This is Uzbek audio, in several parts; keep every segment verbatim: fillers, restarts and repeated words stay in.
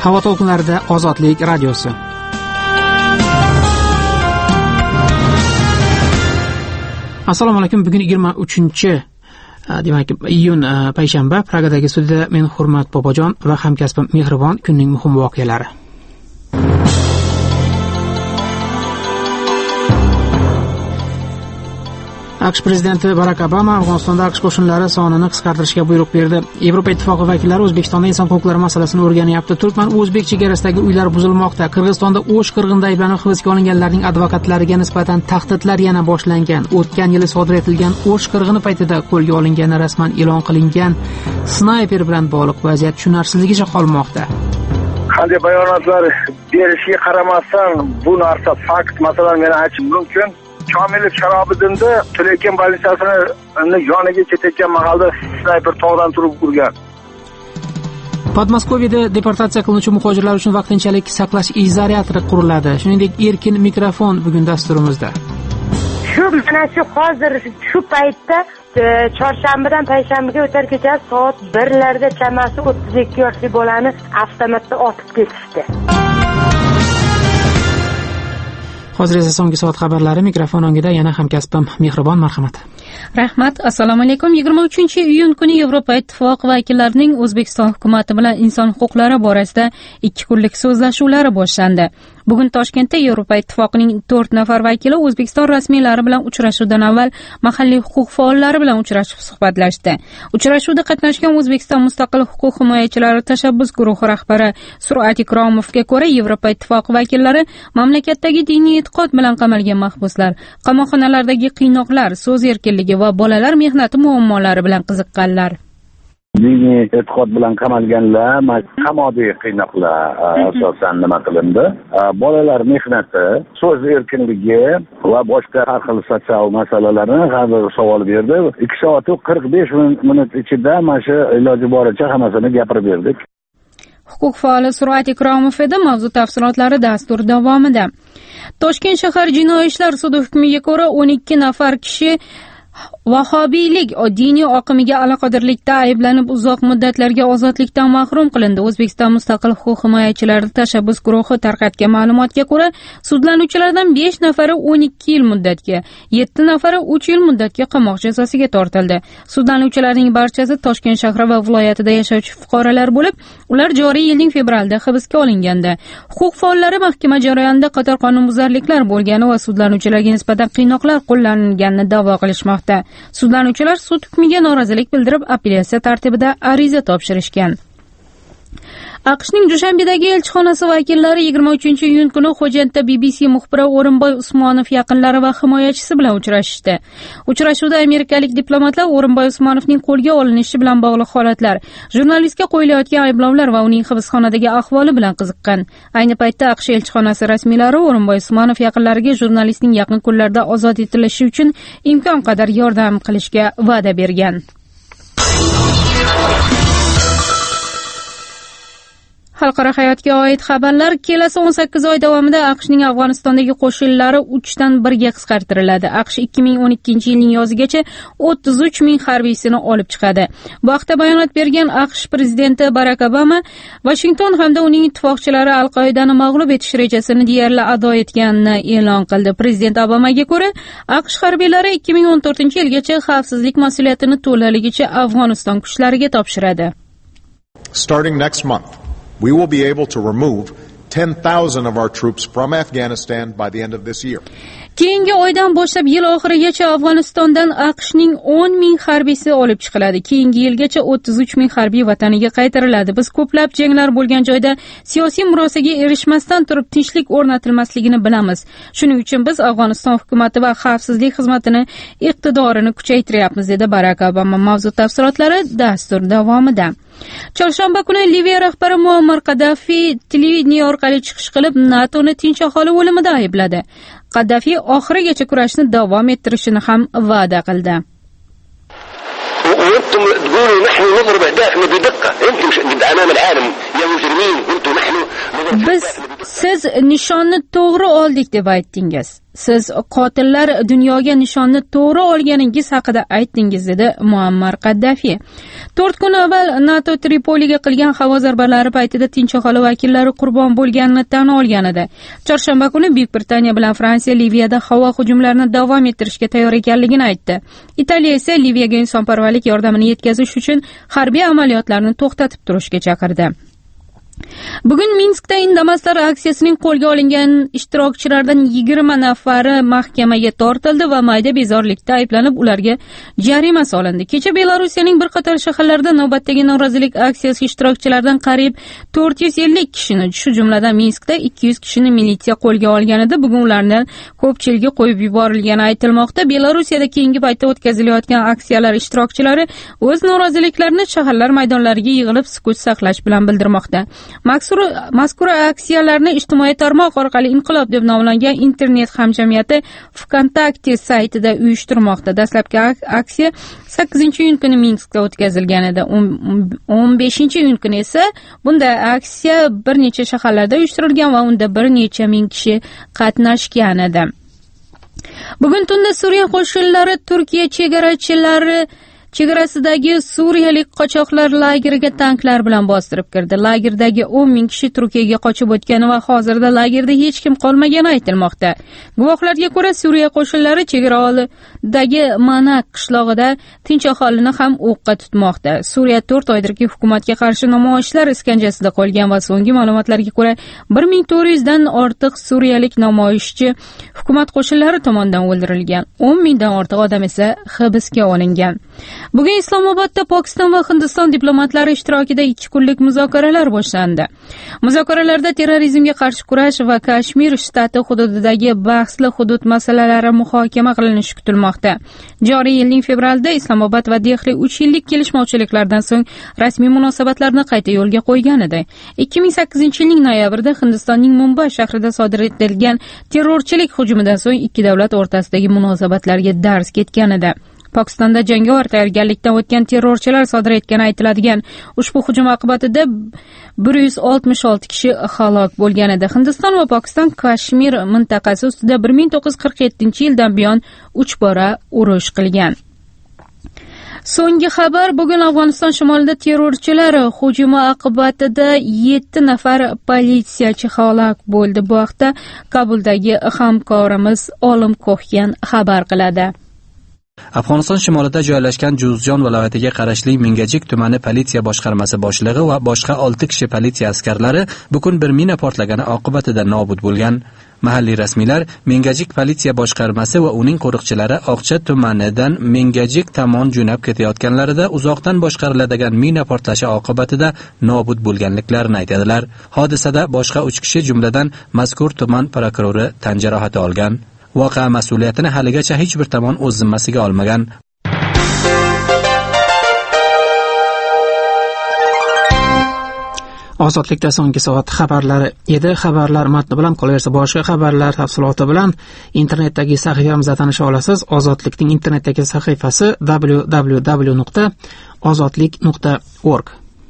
Havo to'lqinlarida Ozodlik radiosi. Assalomu alaykum. Bugun yigirma uchinchi demak iyun payshanba. Pragadagi studiyada men Hurmat Bobojon va hamkasbim Mehribon kunning muhim voqealari. AQSh prezidenti Barak Obama Afg'onistonda AQSh qo'shinlari sonini qisqartirishga buyruq berdi. Yevropa ittifoqi vakillari O'zbekistonda inson huquqlari masalasini o'rganyapti. Turkman-o'zbek chegarasidagi uylar buzilmoqda. Qirg'izistonda O'sh qirg'inida ayblanib hibsga olinganlarning advokatlariga nisbatan tahdidlar yana boshlangan. O'tgan yili sodir etilgan O'sh qirg'ini paytida qo'lga olingani rasman e'lon qilingan snayper bilan bog'liq vaziyat tushunarsizligicha qolmoqda. Qanday bayonotlar berishiga qaramasdan bu narsa fakt, masalan, meni aytishim mumkin. Komilov Sharobiddinda Tulekan bolnitsasini yoniga ketayotgan mahalda snayper tog'dan turib urgan. Podmoskoviyada deportatsiya qilinuvchi muhojirlar uchun vaqtinchalik saqlash izolyatori quriladi. Shuningdek, erkin mikrofon bugun dasturimizda. Shu mana shu hozir shu paytda chorshanbadan payshanbaga o'tar kecha soat birlarda chamasi o'ttiz ikki yoshli bolani avtomatda otib ketishdi. Hozir esa so'nggi soat xabarlari. Mikrofon o'ngida yana hamkasbim Mehribon, marhamat. Rahmat. Assalomu alaykum. yigirma uchinchi iyun kuni Yevropa ittifoqi vakillarining O'zbekiston hukumati bilan inson huquqlari borasida ikki kunlik so'zlashuvlari boshlandi. Bugun Toshkentda Yevropa ittifoqining to'rt nafar vakili O'zbekiston rasmiylari bilan uchrashuvdan avval mahalliy huquq faollari bilan uchrashib suhbatlashdi. Uchrashuvda qatnashgan O'zbekiston mustaqil huquq himoyachilari tashabbus guruhi rahbari Surat Ikromovga ko'ra, Yevropa ittifoqi vakillari mamlakatdagi diniy e'tiqod bilan qamalgan mahbuslar, qamoqxonalardagi qiynoqlar, so'z erkinligi va bolalar mehnati muammolari bilan qiziqqanlar. Diniy e'tiqod bilan qamalganlar, qamoqdagi qiynoqlar asosan nima qilindi? Bolalar mehnati, so'z erkinligi va boshqa har xil sotsial masalalarni hozir savol berdi. ikki soat qirq besh minut ichida mana shu iloji boricha hammasini gapirib berdik. Huquq faoli Surat Ikromov edi. Mavzu tafsilotlari dastur davomida. Toshkent shahar jinoiy ishlar sudi hukmiga ko'ra o'n ikki nafar kishi vahobiylik diniy oqimiga aloqadorlikda ayblanib uzoq muddatlarga ozodlikdan mahrum qilindi. O'zbekiston mustaqil huquq himoyachilari tashabbus guruhi tarqatgan ma'lumotga ko'ra, sudlanuvchilardan besh nafari o'n ikki yil muddatga, yetti nafari uch yil muddatga qamoq jazosiga tortildi. Sudlanuvchilarning barchasi Toshkent shahri va viloyatida yashovchi fuqarolar bo'lib, ular joriy yilning fevralida hibsga olingandi. Huquq faollari mahkama jarayonida qator qonunbuzarliklar bo'lgani va sudlanuvchilarga nisbatan qiynoqlar qo'llanilganini da'vo qilishmoqda. Sudlanuvchilar sud hukmiga norozilik bildirib, apellyatsiya tartibida ariza topshirishgan. AQShning Dushanbedagi elchixonasi vakillari yigirma uchinchi iyun kuni Xo'jandda B B C muxbiri O'rinboy Usmonov yaqinlari va himoyachisi bilan uchrashdi. Uchrashuvda amerikalik diplomatlar O'rinboy Usmonovning qo'lga olinishi bilan bog'liq holatlar, jurnalistga qo'yilayotgan ayblovlar va uning hibsxonadagi ahvoli bilan qiziqqan. Ayni paytda AQSh elchixonasi rasmiylari O'rinboy Usmonov yaqinlariga jurnalistning yaqin kunlarda ozod etilishi uchun imkon qadar yordam qilishga va'da bergan. Xalqaro hayotga oid xabarlar. Kelasi o'n sakkiz oy davomida AQShning Afg'onistondagi qo'shinlari uch dan birga qisqartiriladi. AQSh ikki ming o'n ikkinchi yilning yozigacha o'ttiz uch ming harbiysini olib chiqadi. Bu haqda bayonot bergan AQSh prezidenti Barak Obama Washington hamda uning ittifoqchilari Al-Qoidani mag'lub etish rejasini deyarli ado etganini e'lon qildi. Prezident Obamaga ko'ra, AQSh harbiylari ikki ming o'n to'rtinchi yilgacha xavfsizlik mas'uliyatini to'laligicha Afg'oniston kuchlariga topshiradi. Starting next month, we will be able to remove ten thousand of our troops from Afghanistan by the end of this year. Keyingi oydan boshlab yil oxirigacha Afg'onistondan AQShning o'n ming harbiysi olib chiqiladi. Keyingi yilgacha o'ttiz uch ming harbiy vataniga qaytariladi. Biz ko'plab janglar bo'lgan joyda siyosiy murosaga erishmasdan turib tinchlik o'rnatilmasligini bilamiz. Shuning uchun biz Afg'oniston hukumati va xavfsizlik xizmatini iqtidorini kuchaytiryapmiz, dedi Barak Obama. Mavzu tafsilotlari dastur davomida. Chorshanba kuni Liviya rahbari Muammar Qaddafi televideniye orqali chiqish qilib, NATOni tinch aholi o'limida aybladi. Qaddafi oxirigacha kurashni davom ettirishini ham va'da qildi. وانتم تقولوا نحن نضرب اهدافنا بدقه، انتم امام العالم يا مجرمين، انتم نحن Biz Siz nishonni to'g'ri oldik deb aytdingiz. Siz qotillar dunyoga nishonni to'g'ri olganingiz haqida aytdingiz, dedi Muammar Qaddafi. to'rt kun avval NATO Tripoliga qilgan havo zarbalari paytida tinch aholi vakillari qurbon bo'lganini tan olgan edi. Chorshanba kuni Buyuk Britaniya bilan Fransiya Liviyada havo hujumlarini davom ettirishga tayyor ekanligini aytdi. Italiya esa Liviyaga insonparvarlik yordamini yetkazish uchun harbiy amaliyotlarni to'xtatib turishga chaqirdi. Bugun Minskda indamaslar aksiyasining qo'lga olingan ishtirokchilaridan yigirma nafari mahkamaga tortildi va mayda bezorilikda ayblanib ularga jarima solindi. Kecha Belorussiyaning bir qator shaharlarida navbatdagi norozilik aksiyasi ishtirokchilaridan qariyb to'rt yuz ellik kishini, shu jumladan Minskda ikki yuz kishini militsiya qo'lga olgan edi. Bugun ulardan ko'pchiligi qo'yib yuborilgani aytilmoqda. Belorussiyada keyingi paytda o'tkazilayotgan aksiyalar ishtirokchilari o'z noroziliklarini shaharlar maydonlariga yig'ilib sukut saqlash bilan bildirmoqda. Mazkur aksiyalarni ijtimoiy tarmoq orqali inqilob deb nomlangan internet hamjamiyati VKontakte saytida uyushtirmoqda. Dastlabki aksiya sakkizinchi iyun kuni Minskda o'tkazilgan edi. o'n beshinchi iyun kuni esa bunday aksiya bir necha shaharlarda uyushtirilgan va unda bir necha ming kishi qatnashgan edi. Bugun tunda Suriya qo'shinlari Turkiya chegarachilari chegarasidagi suriyalik qochoqlar lageriga tanklar bilan bostirib kirdi. Lagerdagi o'n ming kishi Turkiyaga qochib o'tgani va hozirda lagerda hech kim qolmagani aytilmoqda. Guvohlarga ko'ra, Suriya qo'shinlari chegara oldidagi Manak qishlog'ida tinch aholini ham o'qqa tutmoqda. Suriya to'rt oydirki hukumatga qarshi namoyishlar iskanjasida qolgan va so'nggi ma'lumotlarga ko'ra bir ming to'rt yuzdan ortiq suriyalik namoyishchi hukumat qo'shinlari tomonidan o'ldirilgan. o'n mingdan ortiq odam esa hibsga olingan. Bugun Islomobodda Pokiston va Hindiston diplomatlari ishtirokida ikki kunlik muzokaralar boshlandi. Muzokaralarda terrorizmga qarshi kurash va Kashmir shtati hududidagi bahsli hudud masalalari muhokama qilinishi kutilmoqda. Joriy yilning fevralida Islomobod va Dehli uch yillik kelishmovchiliklardan so'ng rasmiy munosabatlarni qayta yo'lga qo'ygan edi. ikki ming sakkizinchi yilning noyabrida Hindistonning Mumbay shahrida sodir etilgan terrorchilik hujumidan so'ng ikki davlat o'rtasidagi munosabatlarga darz ketgan edi. Pokistonda jangovar tayyorgarlikdan o'tgan terrorchilar sodir etgani aytiladigan ushbu hujum oqibatida bir yuz oltmish olti kishi halok bo'lgan edi. Hindiston va Pokiston Kashmir mintaqasi ustida bir ming to'qqiz yuz qirq yettinchi yildan buyon uch bora urush qilgan. So'nggi xabar, bugun Afg'oniston shimolida terrorchilar hujumi oqibatida yetti nafar politsiyachi halok bo'ldi. Bu haqda Kabuldagi hamkorimiz Olim Kohyan xabar qiladi. Afg'oniston shimolida joylashgan Juzjon viloyatiga qarashli Mingajik tumani politsiya boshqarmasi boshlig'i va boshqa olti kishi politsiya askarlari bugun bir mina portlagani oqibatida nobud bo'lgan. Mahalliy rasmiylar Mingajik politsiya boshqarmasi va uning qo'riqchilari Oqcha tumanidan Mingajik tomon jo'nab ketayotganlarida uzoqdan boshqariladigan mina portlashi oqibatida nobud bo'lganliklarini aytadilar. Hodisada boshqa uch kishi, jumladan mazkur tuman prokurori tan jarohati olgan. Voqea mas'uliyatini haligacha hech bir tomon o'z zimmasiga olmagan. Ozodlikda so'nggi soat xabarlari edi. Xabarlar matni bilan qolaversa, boshqa xabarlar tafsiloti bilan internetdagi sahifamizda tanisha olasiz. Ozodlikning internetdagi sahifasi w w w nuqta ozodlik nuqta org.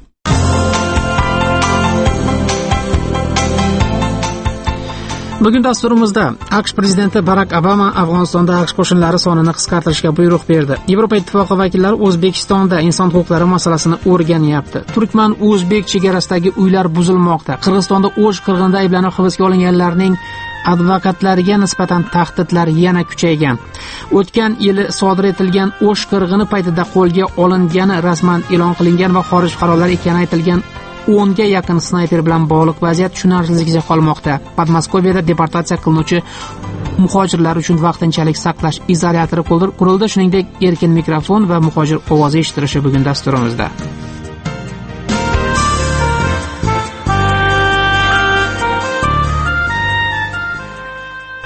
Bugun dasturimizda AQSh prezidenti Barak Obama Afg'onistonda AQSh qo'shinlari sonini qisqartirishga buyruq berdi. Yevropa ittifoqi vakillari O'zbekistonda inson huquqlari masalasini o'rganyapti. Turkman-o'zbek chegarasidagi uylar buzilmoqda. Qirg'izistonda O'sh qirg'inida ayblanib hibsga olinganlarning advokatlariga nisbatan tahdidlar yana kuchaygan. O'tgan yili sodir etilgan O'sh qirg'ini paytida qo'lga olingani rasman e'lon qilingan va xorij fuqarolari ekani aytilgan o'nga yaqin snayper bilan bog'liq vaziyat tushunarsiz qolmoqda. Podmoskoviyada deportatsiya qilinuvchi muhojirlar uchun vaqtinchalik saqlash izolyatori qurildi. Shuningdek, erkin mikrofon va muhojir ovozi eshitilishi bugun dasturimizda.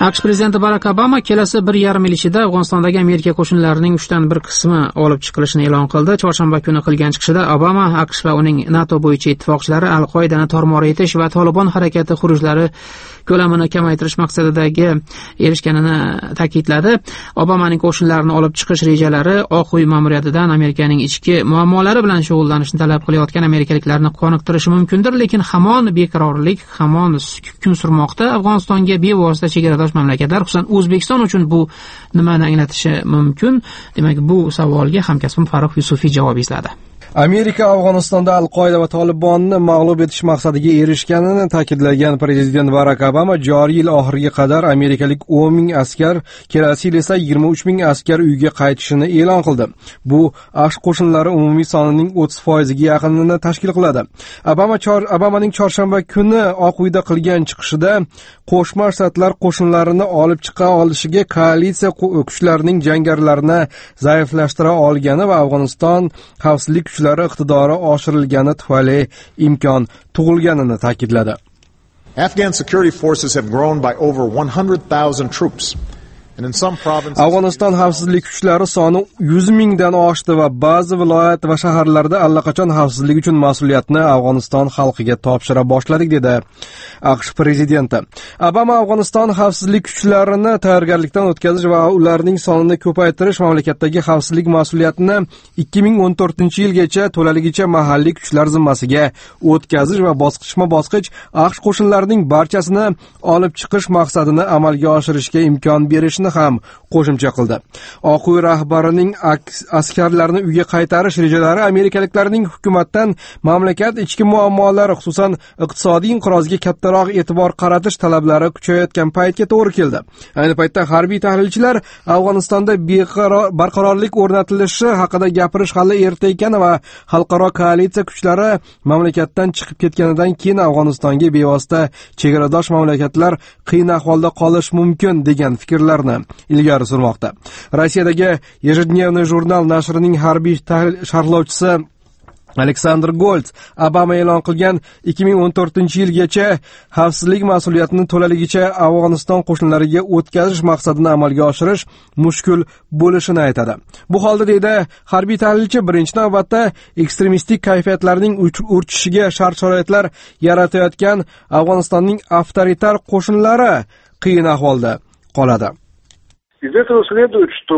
aqsh prezidenti Barak Obama kelasi bir yarim yil ichida Afg'onistondagi Amerika qo'shinlarining uchdan bir qismi olib chiqilishini e'lon qildi. Chorshanba kuni qilgan chiqishida Obama AQSh va uning NATO bo'yicha ittifoqchilari Al-Qoidani tor-mor etish va Tolibon harakati xurujlari ko'lamini kamaytirish maqsadidagi erishganini ta'kidladi. Obamaning qo'shinlarini olib chiqish rejalari Oq uy ma'muriyatidan Amerikaning ichki muammolari bilan shug'ullanishni talab qilayotgan amerikaliklarni qoniqtirishi mumkindir, lekin hamon beqarorlik hamon hukm surmoqda. Afg'onistonga bevosita chegaradosh mamlakatlar, xususan O'zbekiston uchun bu nimani anglatishi mumkin? Demak, bu savolga hamkasbim Farruh Yusufiy javob izladi. Amerika Afg'onistonda Al-Qoida va Tolibonni mag'lub etish maqsadiga erishganini ta'kidlagan prezident Barak Obama joriy yil oxiriga qadar amerikalik o'n ming askar, kelasi yil esa yigirma uch ming askar uyga qaytishini e'lon qildi. Bu AQSh qo'shinlari umumiy sonining o'ttiz foiziga yaqinini tashkil qiladi. Obama chor, Obamaning chorshanba kuni Oq uyda qilgan chiqishida Qo'shma Shtatlar qo'shinlarini olib chiqa olishiga koalitsiya kuchlarining jangarilarini zaiflashtira olgani va Afg'oniston xavfsizlik kuchlari iqtidori oshirilgani tufayli imkon tug'ilganini ta'kidladi. Afghan security forces have grown by over one hundred thousand troops. Afg'oniston xavfsizlik kuchlari soni yuz mingdan oshdi va ba'zi viloyat va shaharlarda allaqachon xavfsizlik uchun mas'uliyatni Afg'oniston xalqiga topshira boshladik, dedi AQSh prezidenti. Obama Afg'oniston xavfsizlik kuchlarini tayyorgarlikdan o'tkazish va ularning sonini ko'paytirish mamlakatdagi xavfsizlik mas'uliyatini ikki ming o'n to'rtinchi yilgacha to'laligicha mahalliy kuchlar zimmasiga o'tkazish va bosqichma-bosqich AQSh qo'shinlarining barchasini olib chiqish maqsadini amalga oshirishga imkon berish ham qo'shimcha qildi. Oq uy rahbarining askarlarni uyga qaytarish rejalari amerikaliklarning hukumatdan mamlakat ichki muammolari, xususan iqtisodiy inqirozga kattaroq e'tibor qaratish talablari kuchayotgan paytga to'g'ri keldi. Ayni paytda harbiy tahlilchilar Afg'onistonda barqarorlik o'rnatilishi haqida gapirish hali erta ekani va xalqaro koalitsiya kuchlari mamlakatdan chiqib ketganidan keyin Afg'onistonga bevosita chegaradosh mamlakatlar qiyin ahvolda qolish mumkin degan fikrlarni ilgari surmoqda. Rossiyadagi Ежедневный jurnal nashrining harbiy sharhlovchisi Aleksandr Golts Obama e'lon qilgan ikki ming o'n to'rtinchi yilgacha xavfsizlik mas'uliyatini to'laligicha Afg'oniston qo'shinlariga o'tkazish maqsadini amalga oshirish mushkul bo'lishini aytadi. Bu holda, deydi harbiy tahlilchi, birinchi navbatda ekstremistik kayfiyatlarning urchishiga shart-sharoitlar yaratayotgan Afg'onistonning avtoritar qo'shinlari qiyin ahvolda qoladi. Из этого следует, что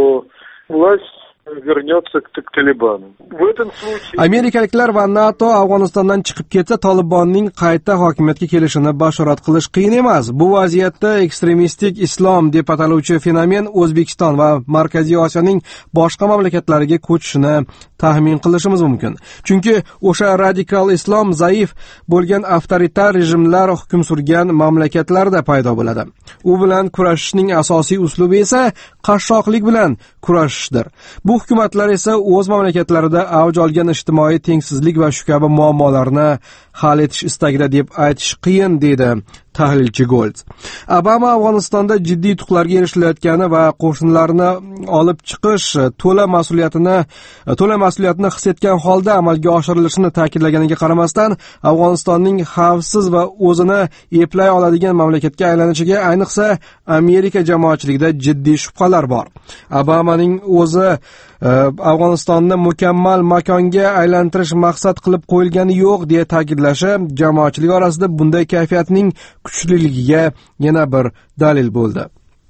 власть вернется к Талибану. В этом случае Amerikaliklar va NATO Afg'onistondan chiqib ketsa, Tolibonning qayta hokimiyatga kelishini bashorat qilish qiyin emas. Bu vaziyatda ekstremistik islom deb ataluvchi fenomen O'zbekiston va Markaziy Osiyoning boshqa mamlakatlariga ko'chishini taxmin qilishimiz mumkin. Chunki o'sha radikal islom zaif bo'lgan avtoritar rejimlar hukm surgan mamlakatlarda paydo bo'ladi. U bilan kurashishning asosiy uslubi esa qashshoqlik bilan kurashishdir. Bu hukumatlar esa o'z mamlakatlarida avj olgan ijtimoiy tengsizlik va shu kabi muammolarni hal etish istagida deb aytish qiyin, deydi tahlilchi Golds. Obama Afg'onistonda jiddiy yutuqlarga erishilayotgani va qo'shinlarni olib chiqish to'la mas'uliyatini to'la mas'uliyatni his etgan holda amalga oshirilishini ta'kidlaganiga qaramasdan, Afg'onistonning xavfsiz va o'zini eplay oladigan mamlakatga aylanishiga ayniqsa Amerika jamoatchiligida jiddiy shubhalar bor. Obamaning o'zi Afg'onistonni mukammal makonga aylantirish maqsad qilib qo'yilgani yo'q deya ta'kidlashi jamoatchilik orasida bunday kayfiyatning kuchliligiga yana bir dalil bo'ldi.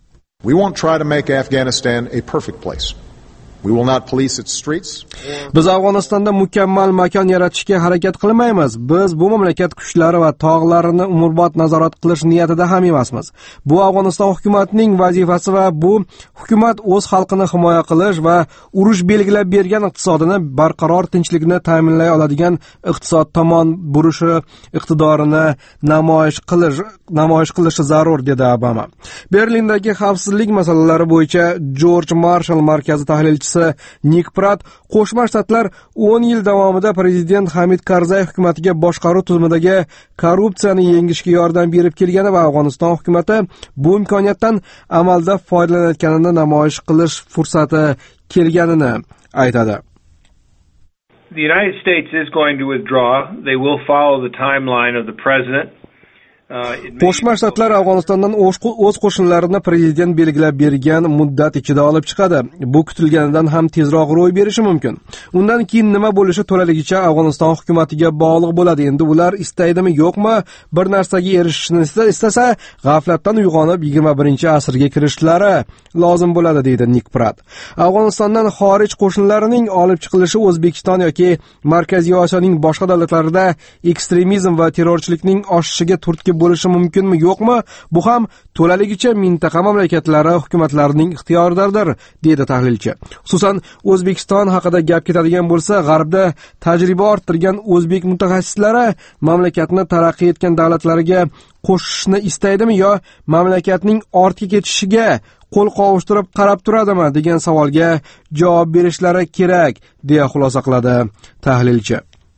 We won't try to make Afghanistan a perfect place. We will not police its streets. Biz Afg'onistonda mukammal makon yaratishga harakat qilmaymiz. Biz bu mamlakat kuchlari va tog'larini umrbod nazorat qilish niyatida ham emasmiz. Bu Afg'oniston hukumatining vazifasi va bu hukumat o'z xalqini himoya qilish va urush belgilab bergan iqtisodini barqaror tinchlikni ta'minlay oladigan iqtisod tomon burishi iqtidorini namoyish qilish namoyish qilishi zarur, dedi Obama. Berlindagi xavfsizlik masalalari bo'yicha George Marshall markazi tahlilchisi Nik Pratt Qo'shma Shtatlar o'n yil davomida prezident Hamid Karzay hukumatiga boshqaruv tizimidagi korrupsiyani yengishga yordam berib kelgani va Afg'oniston hukumati bu imkoniyatdan amalda foydalanayotganini namoyish qilish fursati kelganini aytadi. The United States is going to withdraw. They will follow the timeline of the president. Qo'shma Shtatlar Afg'onistondan o'z qo'shinlarini prezident belgilab bergan muddat ichida olib chiqadi. Bu kutilganidan ham tezroq ro'y berishi mumkin. Undan keyin nima bo'lishi to'laligicha Afg'oniston hukumatiga bog'liq bo'ladi. Endi ular istaydimi, yo'qmi, bir narsaga erishishni istasa, g'aflatdan uyg'onib yigirma birinchi asrga kirishlari lozim bo'ladi, deydi Nik Prat. Afg'onistondan xorij qo'shinlarining olib chiqilishi O'zbekiston yoki Markaziy Osiyoning boshqa davlatlarida ekstremizm va terrorchilikning oshishiga turtki bo'lishi mumkinmi, yo'qmi? Bu ham to'laligicha mintaqa mamlakatlari hukumatlarining ixtiyoridadir, deydi tahlilchi. Xususan, O'zbekiston haqida gap ketadigan bo'lsa, G'arbda tajriba orttirgan o'zbek mutaxassislari mamlakatni taraqqiy etgan davlatlariga qo'shishni istaydimi yo mamlakatning ortga ketishiga qo'l qovushtirib qarab turadimi degan savolga javob berishlari kerak, deya xulosa qiladi tahlilchi.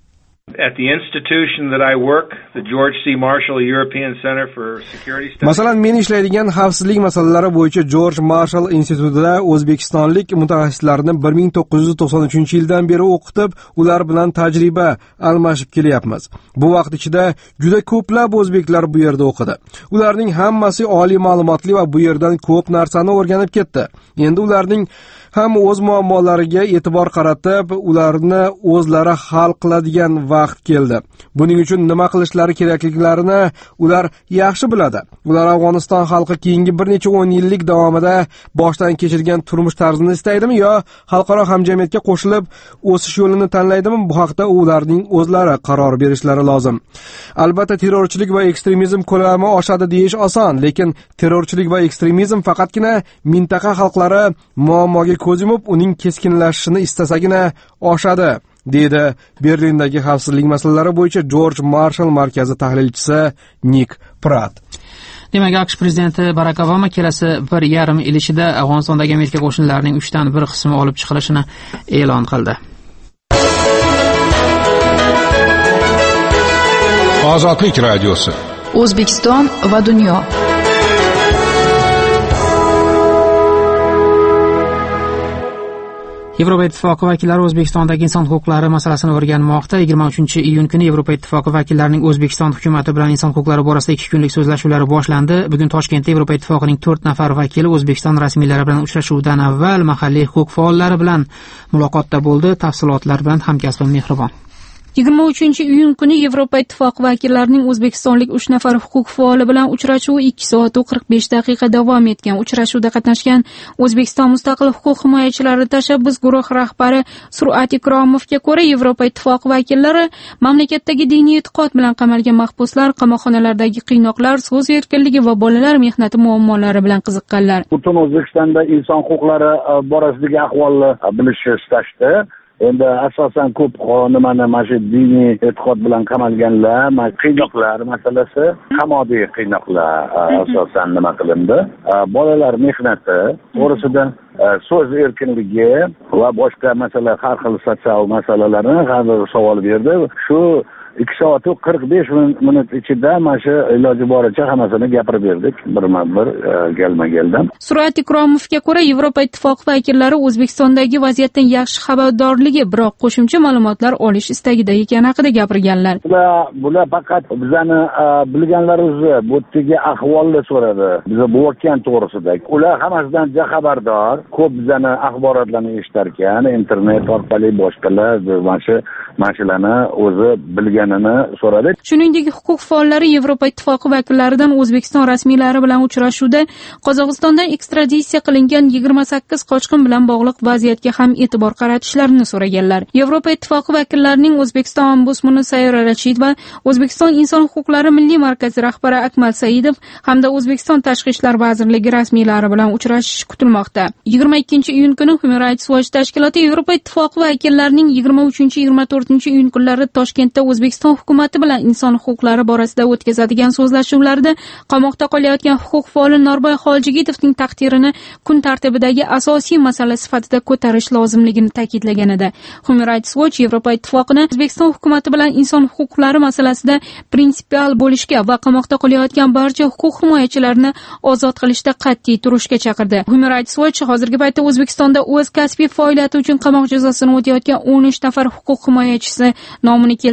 At the institution that I work, the George C. Marshall European Center for Security Studies. Masalan, men ishlaydigan xavfsizlik masalalari bo'yicha George Marshall institutida o'zbekistonlik mutaxassislarni bir ming to'qqiz yuz to'qson uchinchi yildan beri o'qitib, ular bilan tajriba almashib kelyapmiz. Bu vaqt ichida juda ko'plab o'zbeklar bu yerda o'qidi. Ularning hammasi oliy ma'lumotli va bu yerdan ko'p narsani o'rganib ketdi. Endi ularning ham o'z muammolariga e'tibor qaratib, ularni o'zlari hal qiladigan vaqt keldi. Buning uchun nima qilishlari kerakliklarini ular yaxshi biladi. Ular Afg'oniston xalqi keyingi bir necha o'n yillik davomida boshdan kechirgan turmush tarzini istaydimi yo xalqaro hamjamiyatga qo'shilib o'sish yo'lini tanlaydimi? Bu haqda ularning o'zlari qaror berishlari lozim. Albatta, terrorchilik va ekstremizm ko'lami oshadi deyish oson, lekin terrorchilik va ekstremizm faqatgina mintaqa xalqlari muammoga ko'z yumib, uning keskinlashishini istasagina oshadi, deydi Berlindagi xavfsizlik masalalari bo'yicha George Marshall markazi tahlilchisi Nik Prat. Demak, AQSh prezidenti Barak Obama kelasi bir yarim yil ichida Afg'onistondagi Amerika qo'shinlarining uchdan bir qismi olib chiqilishini e'lon qildi. Ozodlik radiosi. O'zbekiston va dunyo. Yevropa Ittifoqi vakillari O'zbekistondagi inson huquqlari masalasini o'rganmoqda. yigirma uchinchi iyun kuni Yevropa Ittifoqi vakillarining O'zbekiston hukumati bilan inson huquqlari borasida ikki kunlik so'zlashuvlari boshlandi. Bugun Toshkentda Yevropa Ittifoqining to'rt nafar vakili O'zbekiston rasmiylari bilan uchrashuvdan avval mahalliy huquq faollari bilan muloqotda bo'ldi. Tafsilotlar bilan hamkasbim Mehribon. yigirma uchinchi iyun kuni Yevropa Ittifoqi vakillarining o'zbekistonlik uch nafar huquq faoli bilan uchrashuvi ikki soat qirq besh daqiqa davom etgan. Uchrashuvda qatnashgan O'zbekiston mustaqil huquq himoyachilari tashabbus guruh rahbari Surat Ikromovga ko'ra, Yevropa Ittifoqi vakillari mamlakatdagi diniy e'tiqod bilan qamalgan mahbuslar, qamoqxonalardagi qiynoqlar, so'z erkinligi va bolalar mehnati muammolari bilan qiziqqanlar. Butun O'zbekistonda inson huquqlari borasidagi ahvolni bilishni istashdi. Endi asosan ko'p nimani mana shu diniy e'tiqod bilan qamalganlar, qiynoqlar masalasi, qamoqdagi qiynoqlar asosan nima qilindi. Bolalar mehnati to'g'risida so'z erkinligi va boshqa masala, har xil sotsial masalalarni hozir savol berdi. Shu ikki soat qirq besh minut ichida mana shu iloji boricha hammasini gapirib berdik, birma-bir galma-galdan. Surat Ikromovga ko'ra, Yevropa Ittifoqi vakillari O'zbekistondagi vaziyatdan yaxshi xabardorligi, biroq qo'shimcha ma'lumotlar olish istagida ekani haqida gapirganlar. Bular bular faqat bizani bilganlarimizni, bu yerdagi ahvolni so'radi. Biz bu o'tgan to'g'risida. Ular hammasidan xabardor, ko'p bizani axborotlarni eshitar ekan, internet orqali boshqalar mana shu mashalani o'zi bilgan so'radi. Shuningdek, huquq faollari Yevropa Ittifoqi vakillaridan O'zbekiston rasmiylari bilan uchrashuvda Qozog'istondan ekstraditsiya qilingan yigirma sakkiz qochqin bilan bog'liq vaziyatga ham e'tibor qaratishlarini so'raganlar. Yevropa Ittifoqi vakillarining O'zbekiston ombudsmani Sayora Rashidova, O'zbekiston inson huquqlari milliy markazi rahbari Akmal Saidov hamda O'zbekiston Tashqi ishlar vazirligi rasmiylari bilan uchrashish kutilmoqda. yigirma ikkinchi iyun kuni Human Rights Watch tashkiloti Yevropa Ittifoqi vakillarining yigirma uchinchi yigirma to'rtinchi iyun kunlari Toshkentda O'zbekiston hukumati bilan inson huquqlari borasida o'tkazadigan so'zlashuvlarda qamoqda qolayotgan huquq faoli Norboy Xoljigitovning taqdirini kun tartibidagi asosiy masala sifatida ko'tarish lozimligini ta'kidlagan edi. Human Rights Watch Yevropa Ittifoqini O'zbekiston hukumati bilan inson huquqlari masalasida prinsipial bo'lishga va qamoqda qolayotgan barcha huquq himoyachilarini ozod qilishda qat'iy turishga chaqirdi. Human Rights Watch hozirgi paytda O'zbekistonda o'z kasbiy faoliyati uchun qamoq jazosini o'tayotgan o'n uch nafar huquq himoyachisi nomini keltirdi. Bular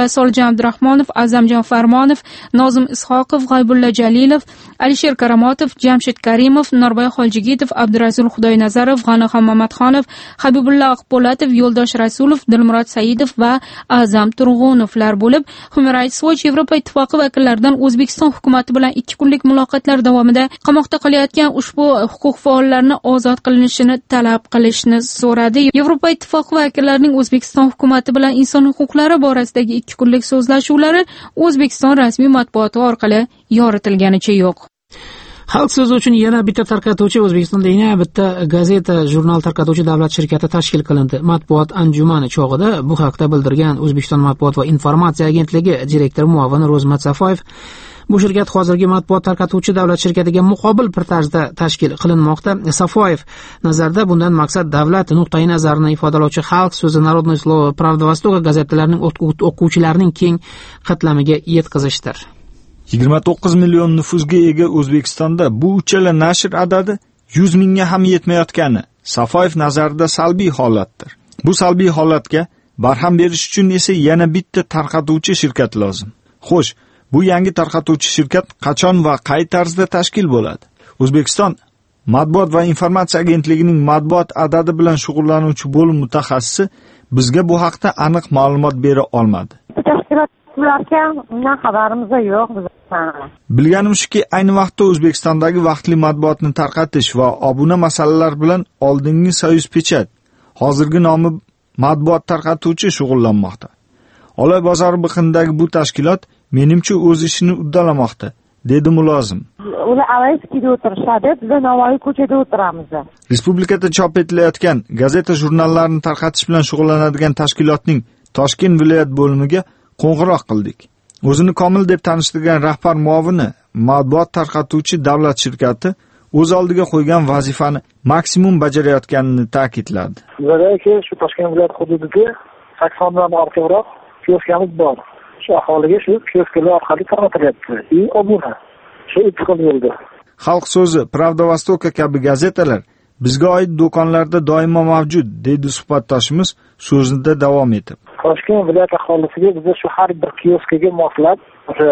Soljon Abdurahmonov, Azamjon Farmonov, Nozim Ishoqov, G'aybulla Jalilov, Alisher Karamotov, Jamshid Karimov, Norboy Xoljigitov, Abdurasul Xudoynazarov, G'anixon Mamatxonov, Habibulla Aqpo'latov, Yo'ldosh Rasulov, Dilmurod Saidov va Azam Turg'unovlar bo'lib, Human Rights Watch Yevropa Ittifoqi vakillaridan O'zbekiston hukumati bilan ikki kunlik muloqotlar davomida qamoqda qolayotgan ushbu huquq faollarni ozod qilinishini talab qilishni so'radi. Yevropa Ittifoqi vakillarining O'zbekiston hukumati bilan inson huquqlari borasidagi ikki kunlik so'zlashuvlari O'zbekiston rasmiy matbuoti orqali yoritilganicha yo'q. Xalq so'zi uchun yana bitta tarqatuvchi O'zbekistonda yana bitta gazeta, jurnal tarqatuvchi davlat shirkati tashkil qilindi. Matbuot anjumani chog'ida bu haqda bildirgan O'zbekiston Matbuot va informatsiya agentligi direktor muavini Ro'zmat Safoyev, bu shirkat hozirgi matbuot tarqatuvchi davlat shirkatiga muqobil bir tarzda tashkil qilinmoqda. Safoyev nazarda bundan maqsad davlat nuqtai nazarini ifodalovchi Xalq so'zi, Narodnoy slovo, Pravda Vostoka gazetalarining o'quvchilarining keng qatlamiga yetkazishdir. yigirma to'qqiz million nufuzga ega O'zbekistonda bu uchala nashr adadi yuz mingga ham yetmayotgani Safoyev nazarida salbiy holatdir. Bu salbiy holatga barham berish uchun esa yana bitta tarqatuvchi shirkat lozim. Xo'sh, bu yangi tarqatuvchi shirkat qachon va qay tarzda tashkil bo'ladi? O'zbekiston Matbuot va informatsiya agentligining matbuot adadi bilan shug'ullanuvchi bo'lim mutaxassisi bizga bu haqda aniq ma'lumot bera olmadi. Undan xabarimiz yo'q. Bilganim shuki, ayni vaqtda O'zbekistondagi vaqtli matbuotni tarqatish va obuna masalalar bilan oldingi Soyuz Pechat, hozirgi nomi matbuot tarqatuvchi shug'ullanmoqda. Oloy bozori biqinidagi bu tashkilot menimcha o'z ishini uddalamoqda, dedi mulozim. Ular Alayskida o'tirishadi, biz Navoiy ko'chada o'tiramiz. Respublikada chop etilayotgan gazeta jurnallarni tarqatish bilan shug'ullanadigan tashkilotning Toshkent viloyat bo'limiga qo'ng'iroq qildik. O'zini komil deb tanishtirgan rahbar muavini matbuot tarqatuvchi davlat shirkati o'z oldiga qo'ygan vazifani maksimum bajarayotganini ta'kidladi. Bizda shu Toshkent viloyat hududida saksondan ortiqroq kioskamiz bor. Shu aholiga shu kiosklar orqali tarqatilyapti. I obuna. Shu ikki xil yo'lda. Xalq so'zi, Pravda Vostoka kabi gazetalar bizga oid do'konlarda doimo mavjud, deydi suhbatdoshimiz so'zida davom etib. Toshkent viloyat aholisiga biz shu har bir kioskaga moslab o'sha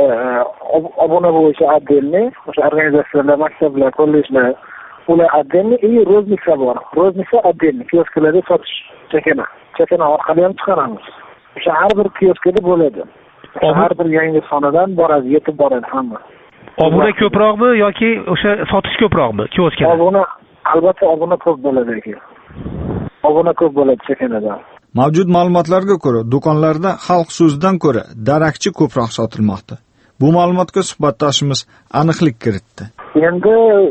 obuna bo'yicha отдельный, o'sha organizatsiyalar, maktablar, kollejlar, ular отдельный и roznica bor. Roznica отдельный kiosklarda sotish chekana. Chekana orqali ham chiqaramiz. O'sha har bir kioskada bo'ladi. Har bir yangi xonadan boradi, yetib boradi hamma. Obuna ko'proqmi yoki o'sha sotish ko'proqmi kioskada? Obuna albatta obuna ko'p bo'ladi ekan. Obuna ko'p bo'ladi chekanada. Mavjud ma'lumotlarga ko'ra, do'konlarda Xalq so'zidan ko'ra darakchi ko'proq sotilmoqda. Bu ma'lumotga suhbatdoshimiz aniqlik kiritdi. Endi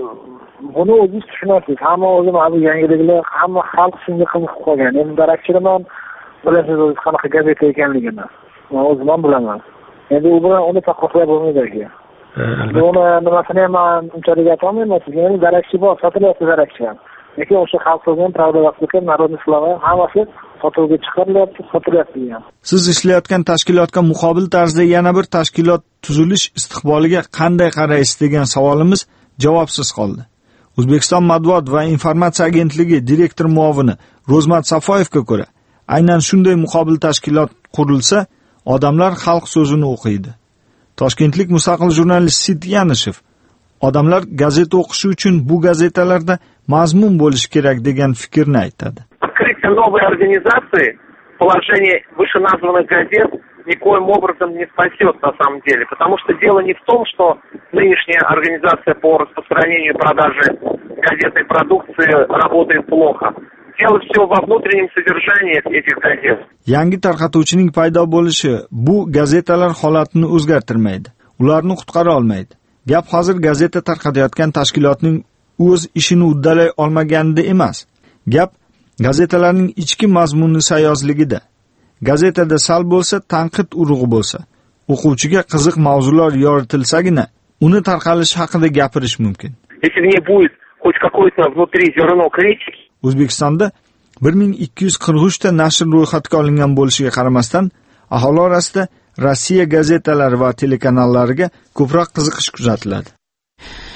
buni o'zingiz tushunasiz. Hamma o'zim bu yangiliklar, hamma xalq shunga qiziqib qolgan. Endi darakchiman bilasiz o'zingiz qanaqa gazeta ekanligini. Men o'zim ham bilaman. Endi u bilan uni taqqoslab bo'lmaydi ekan. Buni nimasini ham unchalik aytolmayman. Endi darakchi bor, sotilyapti darakchi ham. Lekin o'sha Xalq so'zidan Pravda Vostoka, Narodnoy slovo hammasi sotuvga chiqarilyapti, sotilyapti ham. Siz ishlayotgan tashkilotga muqobil tarzda yana bir tashkilot tuzilish istiqboliga qanday qaraysiz degan savolimiz javobsiz qoldi. O'zbekiston Matbuot va informatsiya agentligi direktor muavini Ro'zmat Safoyevga ko'ra, aynan shunday muqobil tashkilot qurilsa, odamlar Xalq so'zini o'qiydi. Toshkentlik mustaqil jurnalist Sid Yanishev, odamlar gazeta o'qishi uchun bu gazetalarda mazmun bo'lishi kerak degan fikrni aytadi. Открытие новой организации положение вышеназванных газет никоим образом не спасет на самом деле, потому что дело не в том, что нынешняя организация по распространению и продаже газетной продукции работает плохо. Дело все во внутреннем содержании этих газет. Yangi tarqatuvchining paydo bo'lishi bu gazetalar holatini o'zgartirmaydi. Ularni qutqara olmaydi. Gap hozir gazeta tarqatayotgan tashkilotning o'z ishini uddalay olmaganida emas. Gap gazetalarning ichki mazmuni sayozligida. Gazetada sal bo'lsa tanqid urug'i bo'lsa, o'quvchiga qiziq mavzular yoritilsagina uni tarqalishi haqida gapirish mumkin. Если не будет хоть какое-то внутри зерно критики. O'zbekistonda bir ming ikki yuz qirq uch ta nashr ro'yxatga olingan bo'lishiga qaramasdan, aholi orasida Rossiya gazetalari va telekanallariga ko'proq qiziqish kuzatiladi.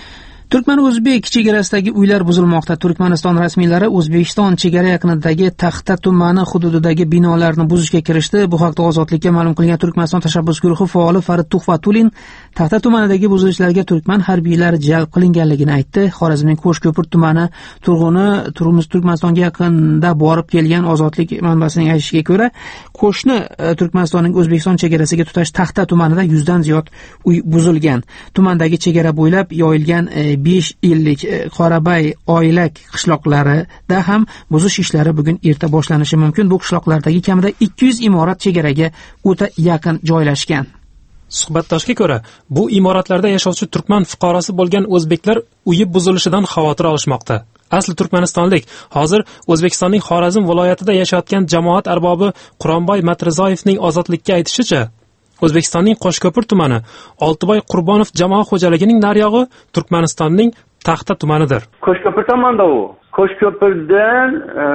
Turkman o'zbek chegarasidagi uylar buzilmoqda. Turkmaniston rasmiylari O'zbekiston chegara yaqinidagi Taxta tumani hududidagi binolarni buzishga kirishdi. Bu haqda Ozodlikka ma'lum qilgan Turkmaniston tashabbus guruhi faoli Farid Tuxvatulin Taxta tumanidagi buzilishlarga turkman harbiylari jalb qilinganligini aytdi. Xorazmning Qo'shko'pir tumani turg'uni Turmush Turkmanistonga yaqinda borib kelgan Ozodlik manbasining aytishiga ko'ra, qo'shni Turkmanistonning O'zbekiston chegarasiga tutash Taxta tumanida yuzdan ziyod uy buzilgan. Tumandagi chegara bo'ylab yoyilgan besh yillik Qorabay Oylak qishloqlarida ham buzish ishlari bugun erta boshlanishi mumkin. Bu qishloqlardagi kamida ikki yuz imorat chegaraga o'ta yaqin joylashgan. Suhbatdoshga ko'ra, bu imoratlarda yashovchi turkman fuqarosi bo'lgan o'zbeklar uyi buzilishidan xavotir olishmoqda. Asli turkmanistonlik hozir O'zbekistonning Xorazm viloyatida yashayotgan jamoat arbobi Quronboy Matrizoyevning Ozodlikka aytishicha, O'zbekistonning Qo'shko'pir tumani Oltiboy Qurbonov jamoat xo'jaligining naryog'i Turkmanistonning Taxta tumanidir. Qo'shko'pir tomonda u. Qo'shko'pirdan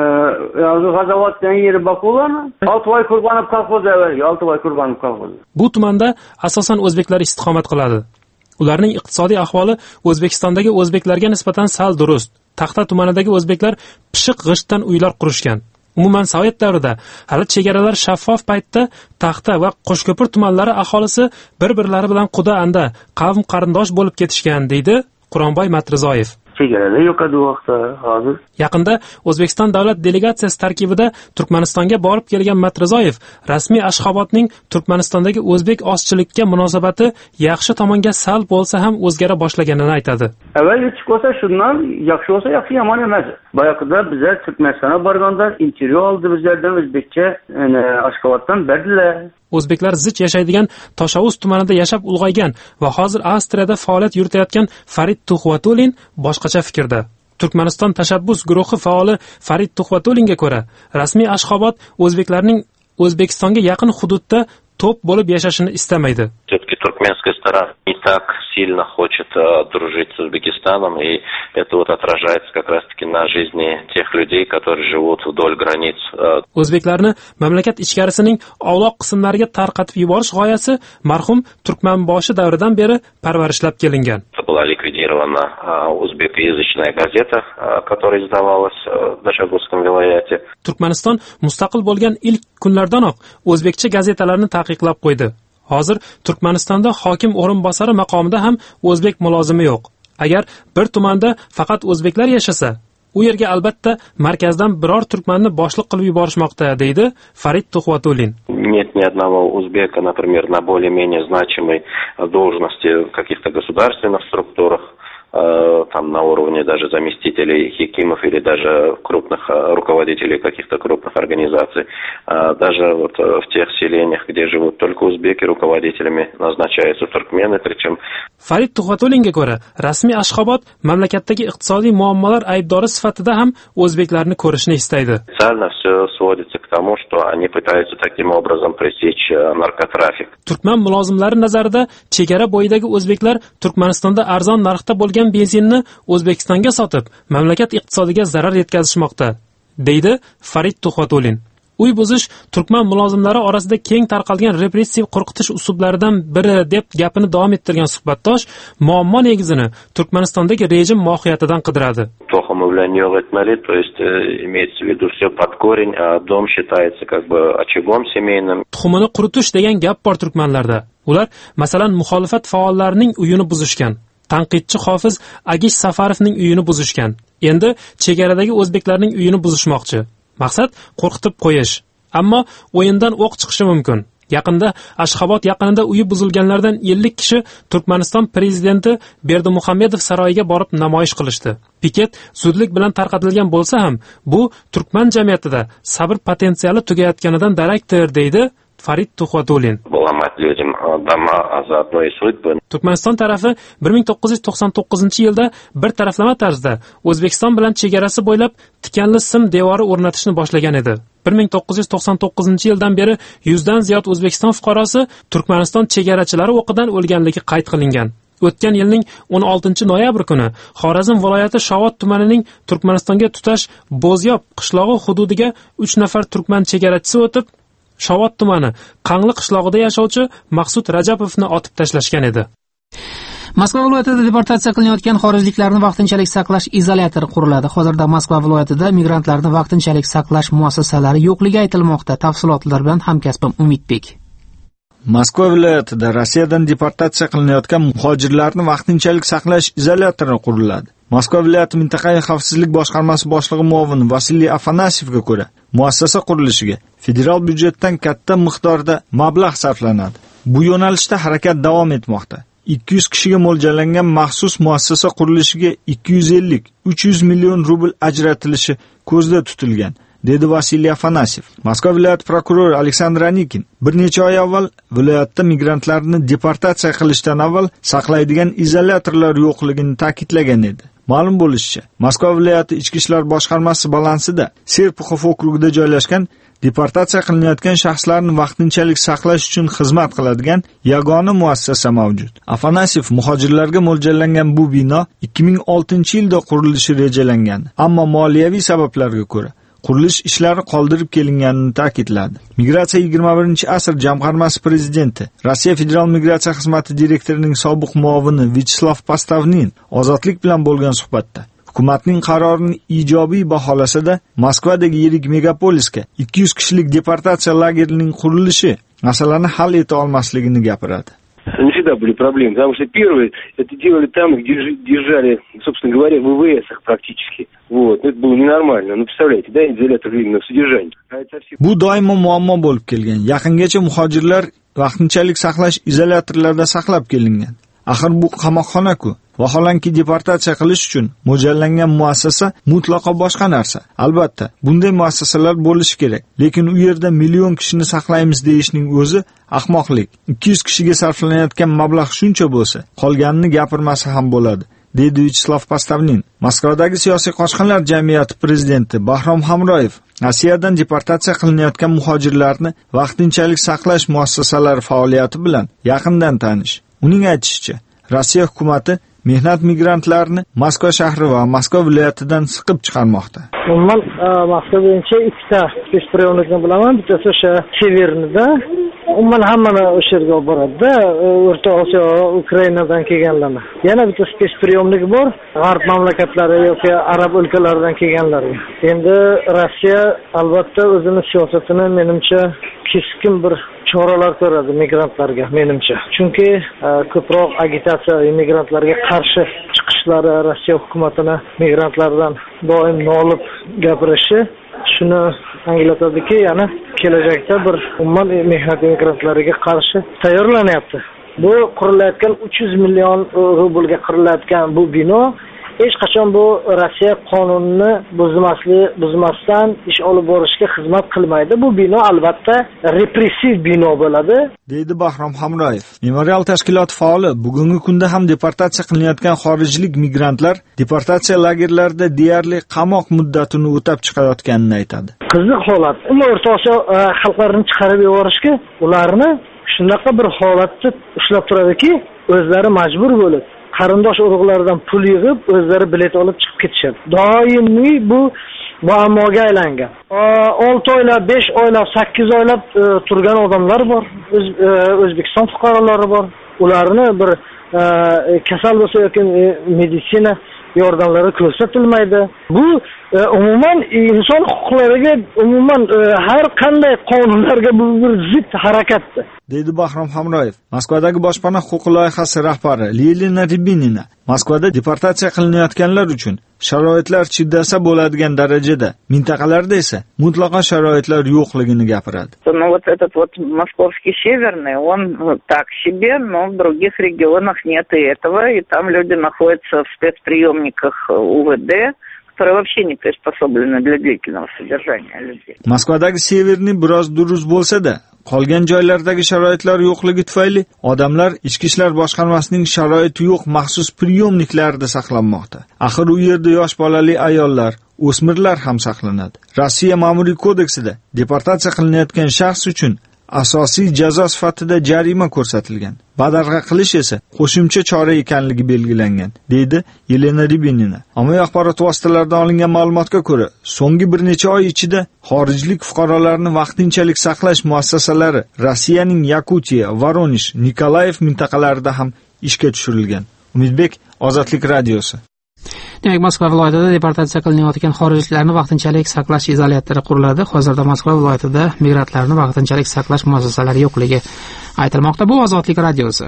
yozgi G'azavotdan yeri boqulami? Oltiboy Qurbonov kolxozi avvalgi Oltiboy Qurbonov kolxozi. Bu tumanda asosan o'zbeklar istiqomat qiladi. Ularning iqtisodiy ahvoli O'zbekistondagi o'zbeklarga nisbatan sal durust. Taxta tumanidagi o'zbeklar pishiq g'ishtdan uylar qurishgan. Umuman Sovet davrida hali chegaralar shaffof paytda Taxta va Qo'shko'pir tumanlari aholisi bir-birlari bilan quda-anda, qavm qarindosh bo'lib ketishgan, deydi Quronboy Matrizoyev. Chegarada yo'q edi vaqtda hozir. Yaqinda O'zbekiston davlat delegatsiyasi tarkibida Turkmanistonga borib kelgan Matrizoyev rasmiy Ashxobodning Turkmanistondagi o'zbek ozchilikka munosabati yaxshi tomonga sal bo'lsa ham o'zgara boshlaganini aytadi. Avval yetib bo'lsa shundan yaxshi bo'lsa yaxshi, yomon emas. Boyaqida bizlar Turkmanistonga borganda intervyu oldi bizlardan o'zbekcha, ya'ni Ashxoboddan berdilar. O'zbeklar zich yashaydigan Toshovuz tumanida yashab ulg'aygan va hozir Avstriyada faoliyat yuritayotgan Farid Tuxvatulin boshqacha fikrda. Turkmaniston tashabbus guruhi faoli Farid Tuxvatulinga ko'ra, rasmiy Ashxobod o'zbeklarning O'zbekistonga yaqin hududda to'p bo'lib yashashini istamaydi. Все-таки туркменская сторона не так сильно хочет uh, дружить с Узбекистаном, и это вот отражается как раз-таки на жизни тех людей, которые живут вдоль границ. O'zbeklarni mamlakat ichkarisining ovloq qismlariga tarqatib yuborish g'oyasi marhum Turkmanboshi davridan beri parvarishlab kelingan. Была ликвидирована uh, узбекоязычная газета, uh, которая издавалась uh, в Дашагурском вилаяте. Turkmaniston mustaqil bo'lgan ilk kunlardanoq o'zbekcha gazetalarni taqiqlab qo'ydi. Hozir Turkmanistonda hokim o'rinbosari maqomida ham o'zbek mulozimi yo'q. Agar bir tumanda faqat o'zbeklar yashasa, u yerga albatta markazdan biror turkmanni boshliq qilib yuborishmoqda, deydi Farid Tuxvatulin. Нет ни одного узбека, например, на более-менее значимой должности в каких-то государственных структурах, там на уровне даже заместителей хикимов или даже крупных руководителей каких-то крупных организаций. Даже вот в тех селениях, где живут только узбеки, руководителями назначаются туркмены, причем... Farid Tuxvatulinga ko'ra, rasmiy Ashxobod mamlakatdagi iqtisodiy muammolar aybdori sifatida ham o'zbeklarni ko'rishni istaydi. Специально все сводится к тому, что они пытаются таким образом пресечь наркотрафик. Turkman mulozimlari nazarida chegara bo'yidagi o'zbeklar Turkmanistonda arzon narxda bo'lgan benzinni O'zbekistonga sotib, mamlakat iqtisodiga zarar yetkazishmoqda, deydi Farid Tuxvatulin. Uy buzish turkman mulozimlari orasida keng tarqalgan repressiv qo'rqitish uslublaridan biri deb gapini davom ettirgan suhbatdosh muammo negizini Turkmanistondagi rejim mohiyatidan qidiradi. Тохомовлянёв этнолит, то есть имеется в виду все под корень, а дом считается как бы очагом семейным. Tuxumini quritish degan gap bor turkmanlarda. Ular masalan muxolifat faollarining uyini buzishgan. Tanqidchi hofiz Agish Safarovning uyini buzishgan. Endi chegaradagi o'zbeklarning uyini buzishmoqchi. Maqsad qo'rqitib qo'yish. Ammo o'yindan o'q chiqishi mumkin. Yaqinda Ashxobod yaqinida uyi buzilganlardan ellik kishi Turkmaniston prezidenti Berdimuhamedov saroyiga borib namoyish qilishdi. Piket zudlik bilan tarqatilgan bo'lsa ham, bu turkman jamiyatida sabr potensiali tugayotganidan darakdir, deydi Farid Tuxvatulin. Turkmaniston tarafi bir ming to'qqiz yuz to'qson to'qqizinchi yilda bir taraflama tarzda O'zbekiston bilan chegarasi bo'ylab tikanli sim devori o'rnatishni boshlagan edi. bir ming to'qqiz yuz to'qson to'qqizinchi yildan beri yuzdan ziyod O'zbekiston fuqarosi Turkmaniston chegarachilari o'qidan o'lganligi qayd qilingan. O'tgan yilning o'n oltinchi noyabr kuni Xorazm viloyati Shovot tumanining Turkmanistonga tutash Bo'zyob qishlog'i hududiga uch nafar turkman chegarachisi o'tib, Shovot tumani Qangli qishlog'ida yashovchi Maqsud Rajapovni otib tashlashgan edi. Moskva viloyatida deportatsiya qilinayotgan xorijliklarni vaqtinchalik saqlash izolyatori quriladi. Hozirda Moskva viloyatida migrantlarni vaqtinchalik saqlash muassasalari yo'qligi aytilmoqda. Tafsilotlar bilan hamkasbim Umidbek. Moskva viloyatida Rossiyadan deportatsiya qilinayotgan muhojirlarni vaqtinchalik saqlash izolyatori quriladi. Moskva viloyati mintaqaviy xavfsizlik boshqarmasi boshlig'i muovini Vasiliy Afanasiyevga ko'ra, muassasa qurilishiga federal byudjetdan katta miqdorda mablag' sarflanadi. Bu yo'nalishda harakat davom etmoqda. ikki yuz kishiga mo'ljallangan maxsus muassasa qurilishiga ikki yuz ellik uch yuz million rubl ajratilishi ko'zda tutilgan, dedi Vasiliy Afanasyev. Moskva viloyati prokurori Aleksandr Anikin bir necha oy avval viloyatda migrantlarni deportatsiya qilishdan avval saqlaydigan izolyatorlar yo'qligini ta'kidlagan edi. Ma'lum bo'lishicha, Moskva viloyati ichki ishlar boshqarmasi balansida Serpuxov okrugida joylashgan deportatsiya qilinayotgan shaxslarni vaqtinchalik saqlash uchun xizmat qiladigan yagona muassasa mavjud. Afanasyev muhojirlarga mo'ljallangan bu bino ikki ming oltinchi yilda qurilishi rejalangan, ammo moliyaviy sabablarga ko'ra qurilish ishlari qoldirib kelinganini ta'kidladi. Migratsiya yigirma birinchi asr jamg'armasi prezidenti, Rossiya Federal migratsiya xizmati direktorining sobiq muovini Vyacheslav Postavnin ozodlik bilan bo'lgan suhbatda hukumatning qarorini ijobiy baholasa-da, Moskvadagi yirik megapolisga ikki yuz kishilik deportatsiya lagerining qurilishi masalani hal eta olmasligini gapiradi. Не всегда были проблемы, потому что первые это делали там, где держали, собственно говоря, в ВВСах практически. Вот, это было ненормально. Ну, представляете, да, изолятор временного содержания. Bu doimo muammo bo'lib kelgan. Yaqingacha muhojirlar vaqtinchalik saqlash izolyatorlarida saqlab kelingan. Axir bu qamoqxona-ku. Vaholanki deportatsiya qilish uchun mo'ljallangan muassasa mutlaqo boshqa narsa. Albatta, bunday muassasalar bo'lishi kerak, lekin u yerda million kishini saqlaymiz deyishning o'zi ahmoqlik. ikki yuz kishiga sarflanayotgan mablag' shuncha bo'lsa, qolganini gapirmasa ham bo'ladi, dedi Vyacheslav Postavnin. Moskvadagi siyosiy qochqinlar jamiyati prezidenti Bahrom Hamroyev Rossiyadan deportatsiya qilinayotgan muhojirlarni vaqtinchalik saqlash muassasalari faoliyati bilan yaqindan tanish. Uning aytishicha, Rossiya hukumatı mehnat migrantlarini Moskva shahri va Moskva viloyatidan siqib chiqarmoqda. Umuman Moskva bo'yicha ikkita spespriyomnikni bilaman, bittasi o'sha Severnida. Umuman hammani o'sha yerga olib boradi-da, O'rta Osiyo, Ukrainadan kelganlarni. Yana bitta spespriyomnik bor, g'arb mamlakatlari yoki arab o'lkalaridan kelganlarga. Endi Rossiya albatta o'zini siyosatini menimcha keskin bir choralar ko'radi migrantlarga, menimcha. Chunki ko'proq agitatsiya migrantlarga qarshi chiqishlari, Rossiya hukumatini migrantlardan doim nolib gapirishi shuni anglatadiki, ya'ni kelajakda bir umuman mehnat migrantlariga qarshi tayyorlanyapti. Bu qurilayotgan uch yuz million rublga qurilayotgan bu bino hech qachon bu Rossiya qonunini buzmaslik, buzmasdan ish olib borishga xizmat qilmaydi. Bu bino albatta repressiv bino bo'ladi, deydi Bahrom Hamroyev. Memorial tashkiloti faoli bugungi kunda ham deportatsiya qilinayotgan xorijlik migrantlar deportatsiya lagerlarida deyarli qamoq muddatini o'tab chiqayotganini aytadi. Qiziq holat. Umuman O'rta Osiyo xalqlarini chiqarib yuborishga ularni shunaqa bir holatda ushlab turadiki, o'zlari majbur bo'lib qarindosh urug'lardan pul yig'ib o'zlari bilet olib chiqib ketishadi. Doimiy bu muammoga aylangan. olti oylab, besh oylab, sakkiz oylab turgan odamlar bor. O'zbekiston fuqarolari bor. Ularni bir kasal bo'lsa yoki meditsina yordamlari ko'rsatilmaydi. Bu umuman inson huquqlariga, umuman har qanday qonunlarga bu bir zid harakatdir, dedi Bahrom Hamroyev. Moskvadagi boshpana huquqi loyihasi rahbari Yelena Ribinina Moskvada deportatsiya qilinayotganlar uchun sharoitlar chiddasa bo'ladigan darajada, mintaqalarda esa mutlaqo sharoitlar yo'qligini gapiradi. Ну вот этот вот московский северный, он так себе, но в других регионах нет и этого, и там люди находятся в спецприемниках УВД, которые вообще не приспособлены для длительного содержания людей. Moskvadagi severni biroz durust bo'lsa-da, qolgan joylardagi sharoitlar yo'qligi tufayli odamlar ichki ishlar boshqarmasining sharoiti yo'q maxsus priyomniklarida saqlanmoqda. Axir u yerda yosh bolali ayollar, o'smirlar ham saqlanadi. Rossiya ma'muriy kodeksida deportatsiya qilinayotgan shaxs uchun asosiy jazo sifatida jarima ko'rsatilgan. Badarg'a qilish esa qo'shimcha chora ekanligi belgilangan, deydi Yelena Ribinina. Ommaviy axborot vositalaridan olingan ma'lumotga ko'ra, so'nggi bir necha oy ichida xorijlik fuqarolarni vaqtinchalik saqlash muassasalari Rossiyaning Yakutiya, Voronezh, Nikolayev mintaqalarida ham ishga tushirilgan. Umidbek, Ozodlik radiosi. Demak, Moskva viloyatida deportatsiya qilinayotgan xorijliklarni vaqtinchalik saqlash izolyatori quriladi. Hozirda Moskva viloyatida migrantlarni vaqtinchalik saqlash muassasalari yo'qligi aytilmoqda. Bu Ozodlik radiosi.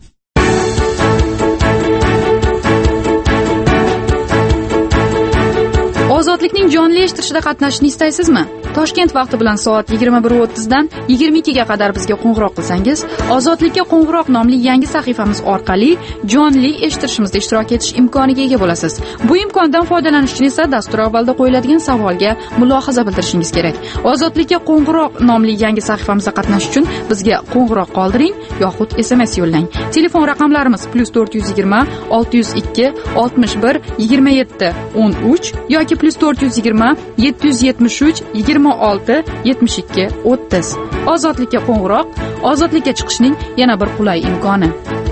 Ozodlikning jonli eshittirishida qatnashishni istaysizmi? Toshkent vaqti bilan soat yigirma bir o'ttiz dan yigirma ikki ga qadar bizga qo'ng'iroq qilsangiz, Ozodlikka qo'ng'iroq nomli yangi sahifamiz orqali jonli eshittirishimizda ishtirok etish imkoniga ega bo'lasiz. Bu imkondan foydalanish uchun esa dastur avvalida qo'yiladigan savolga mulohaza bildirishingiz kerak. Ozodlikka qo'ng'iroq nomli yangi sahifamizda qatnashish uchun bizga qo'ng'iroq qoldiring yoxud S M S yo'llang. Telefon raqamlarimiz plus to'rt yuz yigirma olti yuz ikki oltmish bir yigirma yetti o'n uch yoki plus to'rt yuz yigirma yetti yuz yetmish uch yigirma olti yetmish ikki o'ttiz. Ozodlikka qo'ng'iroq, ozodlikka chiqishning yana bir qulay imkoni.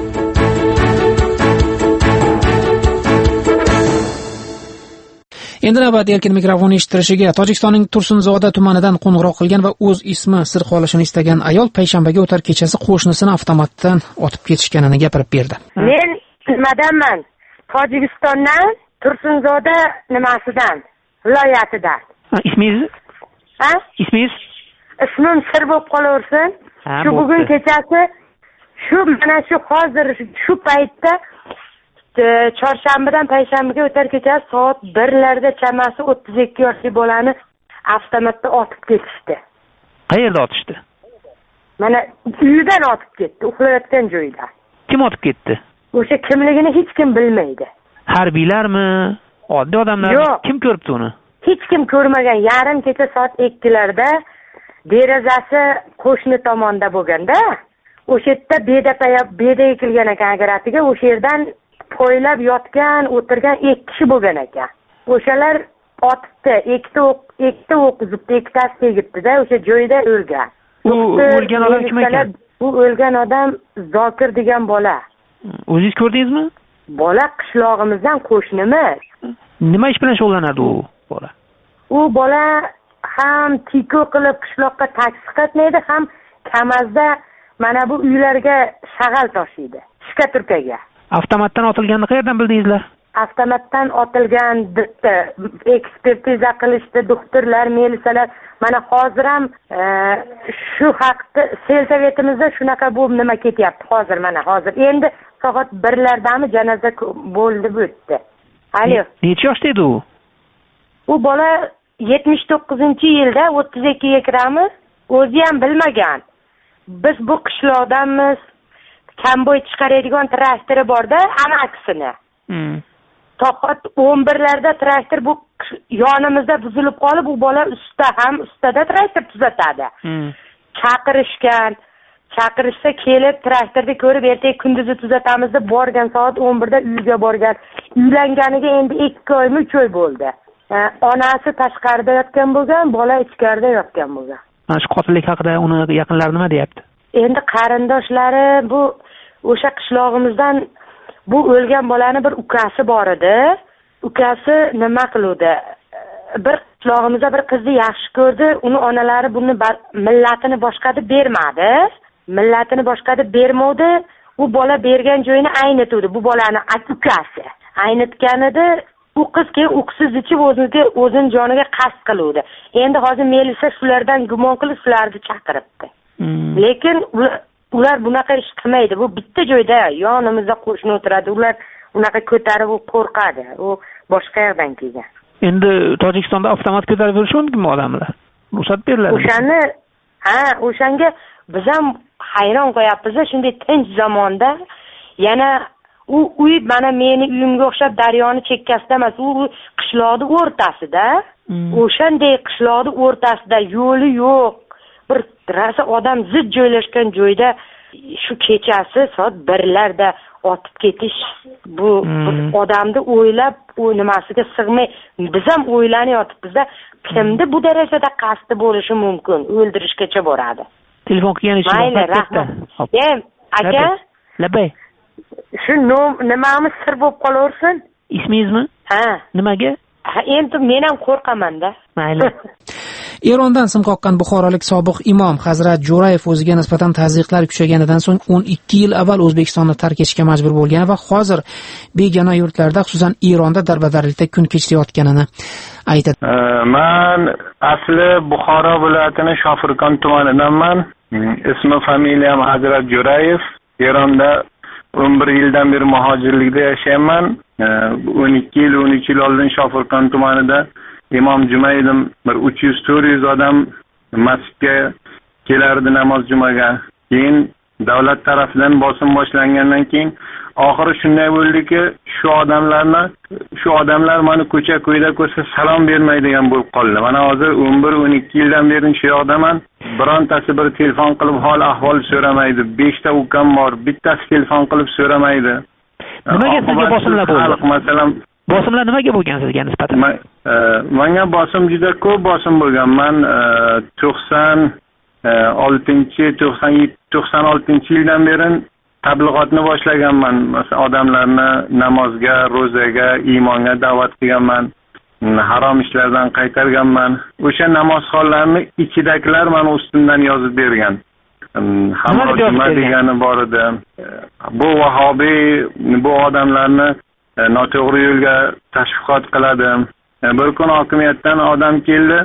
Endi navbat erkin mikrofon eshittirishiga. Tojikistonning Tursunzoda tumanidan qo'ng'iroq qilgan va o'z ismi sir qolishini istagan ayol payshanbaga o'tar kechasi qo'shnisini avtomatdan otib ketishganini gapirib berdi. Men nimadanman? Tojikistondan, Tursunzoda nimasidan, viloyatidan. Ismingiz? Ha? Ismingiz? Ismim sir bo'lib qolaversin. Shu bugun kechasi shu mana shu hozir shu paytda chorshanbadan payshanbaga o'tar kechasi soat birlarda chamasi o'ttiz ikki yoshli bolani avtomatda otib ketishdi. Qayerda otishdi? Mana uyidan otib ketdi, uxlayotgan joyida. Kim otib ketdi? O'sha kimligini hech kim bilmaydi. Harbiylarmi? Oddiy odamlarmi? Kim ko'ribdi uni? Hech kim ko'rmagan. Yarim kecha soat ikkilarda derazasi qo'shni tomonda bo'lganda, o'sha yerda bedapaya beda ekilgan ekan agratiga, o'sha yerdan poylab yotgan, o'tirgan ikki kishi bo'lgan ekan. O'shalar otibdi, ikkita o'q, ikkita o'q uzibdi, ikkitasi tegibdi-da, o'sha joyda o'lgan. U o'lgan odam kim ekan? Bu o'lgan odam Zokir degan bola. O'zingiz ko'rdingizmi? Bola qishlog'imizdan qo'shnimiz. Nima ish bilan shug'ullanadi u bola? U bola ham tiko qilib qishloqqa taksi qatnaydi, ham Kamazda mana bu uylarga shag'al toshiydi. Shkaturkaga. Avtomatdan otilganini qayerdan bildingizlar? Avtomatdan otilgan debdi. Ekspertiza qilishdi, doktorlar, militsiyalar. Mana hozir ham e, shu haqda selsovetimizda shunaqa bu nima ketyapti hozir mana hozir. Endi soat birlardami janoza bo'ldi bu yerda. Alo. Necha yoshda edi u? U bola yetmish to'qqizinchi yilda o'ttiz ikkiga kiramiz. O'zi ham bilmagan. Biz bu qishloqdanmiz. Kamboy chiqaradigan traktori bor-da, amakisini. Hmm. Soat o'n birlarda traktor bu yonimizda buzilib qolib, u bola usta ham ustada traktor tuzatadi. Hmm. Chaqirishgan, chaqirishsa kelib traktorni ko'rib ertaga kunduzi tuzatamiz deb borgan, soat o'n birda uyga borgan. Uylanganiga endi ikki oymi uch oy bo'ldi. Onasi tashqarida yotgan bo'lgan, bola ichkarida yotgan bo'lgan. Mana shu qotillik haqida uni yaqinlari nima deyapti? Endi qarindoshlari bu o'sha qishlog'imizdan bu o'lgan bolani bir ukasi bor edi. Ukasi nima qiluvdi? Bir qishlog'imizda bir qizni yaxshi ko'rdi. Uni onalari buni millatini boshqa deb bermadi. Millatini boshqa deb bermadi. U bola bergan joyini aynituvdi. Bu bolani ukasi aynitganida u qiz keyin uqsiz ichib o'ziga o'zini joniga qasd qiluvdi. Endi hozir militsiya shulardan gumon qilib shularni chaqiribdi. Hmm. Lekin ular bunaqa ish qilmaydi. Bu bitta joyda yonimizda qo'shni o'tiradi. Ular unaqa ko'tarib u qo'rqadi. U boshqa yerdan kelgan. Endi Tojikistonda avtomat ko'tarib yurishi mumkinmi odamlar? Ruxsat beriladi. O'shani, ha, o'shanga biz ham hayron qo'yapmiz. Shunday tinch zamonda yana u uy mana meni uyimga o'xshab daryoni chekkasida emas, u qishloqning o'rtasida. Hmm. O'shanday qishloqning o'rtasida yo'li yo'q. Bir rasa odam zid joylashgan joyda shu kechasi soat birlarda otib ketish bu hmm. odamni o'ylab u nimasiga sig'may, biz ham o'ylanyapmiz-da, kimni bu darajada qasdi bo'lishi mumkin, o'ldirishgacha boradi. Telefon qilgan uchun mayli, rahmat. Em, aka, labay. Shu nimamiz sir bo'lib qolaversin. Ismingizmi? Ha. Nimaga? Ha, endi men ham qo'rqaman-da. Mayli. Erondan sim qoqqan buxorolik sobiq imom Hazrat Jo'rayev o'ziga nisbatan tazyiqlar kuchayganidan so'ng o'n ikki yil avval O'zbekistonni tark etishga majbur bo'lgan va hozir begona yurtlarda, xususan Eronda darbadarlikda kun kechirayotganini aytadi. Men asli Buxoro viloyatining Shofirkon tumanidanman. Ismi familiyam Hazrat Jo'rayev. Eronda o'n bir yildan beri muhojirlikda yashayman. o'n ikki yil, o'n uch yil oldin Shofirkon tumanida imom juma edim. Bir uch yuz to'rt yuz odam masjidga kelardi namoz jumaga. Keyin davlat tarafidan bosim boshlangandan keyin oxiri shunday bo'ldiki, shu odamlarni, shu odamlar meni ko'cha-ko'yda ko'rsa salom bermaydigan bo'lib qoldi. Mana hozir o'n bir o'n ikki yildan beri shu yoqdaman. Birontasi bir telefon qilib hol ahvol so'ramaydi. beshta ukam bor, bittasi telefon qilib so'ramaydi. Nimaga sizga bosimlar bo'ldi? Masalan, bosimlar nimaga bo'lgan sizga nisbatan? Menga bosim juda ko'p bosim bo'lgan. Men to'qson oltinchi to'qson oltinchi yildan beri tabliğatni boshlaganman. Masalan, odamlarni namozga, ro'zaga, iymonga da'vat qilganman. Harom ishlardan qaytarganman. O'sha namozxonlarni ichidagilar meni ustimdan yozib bergan. Hamma nima degani bor edi. Bu vahobiy, bu odamlarni noto'g'ri yo'lga tashviqot qiladi. Bir kun hokimiyatdan odam keldi.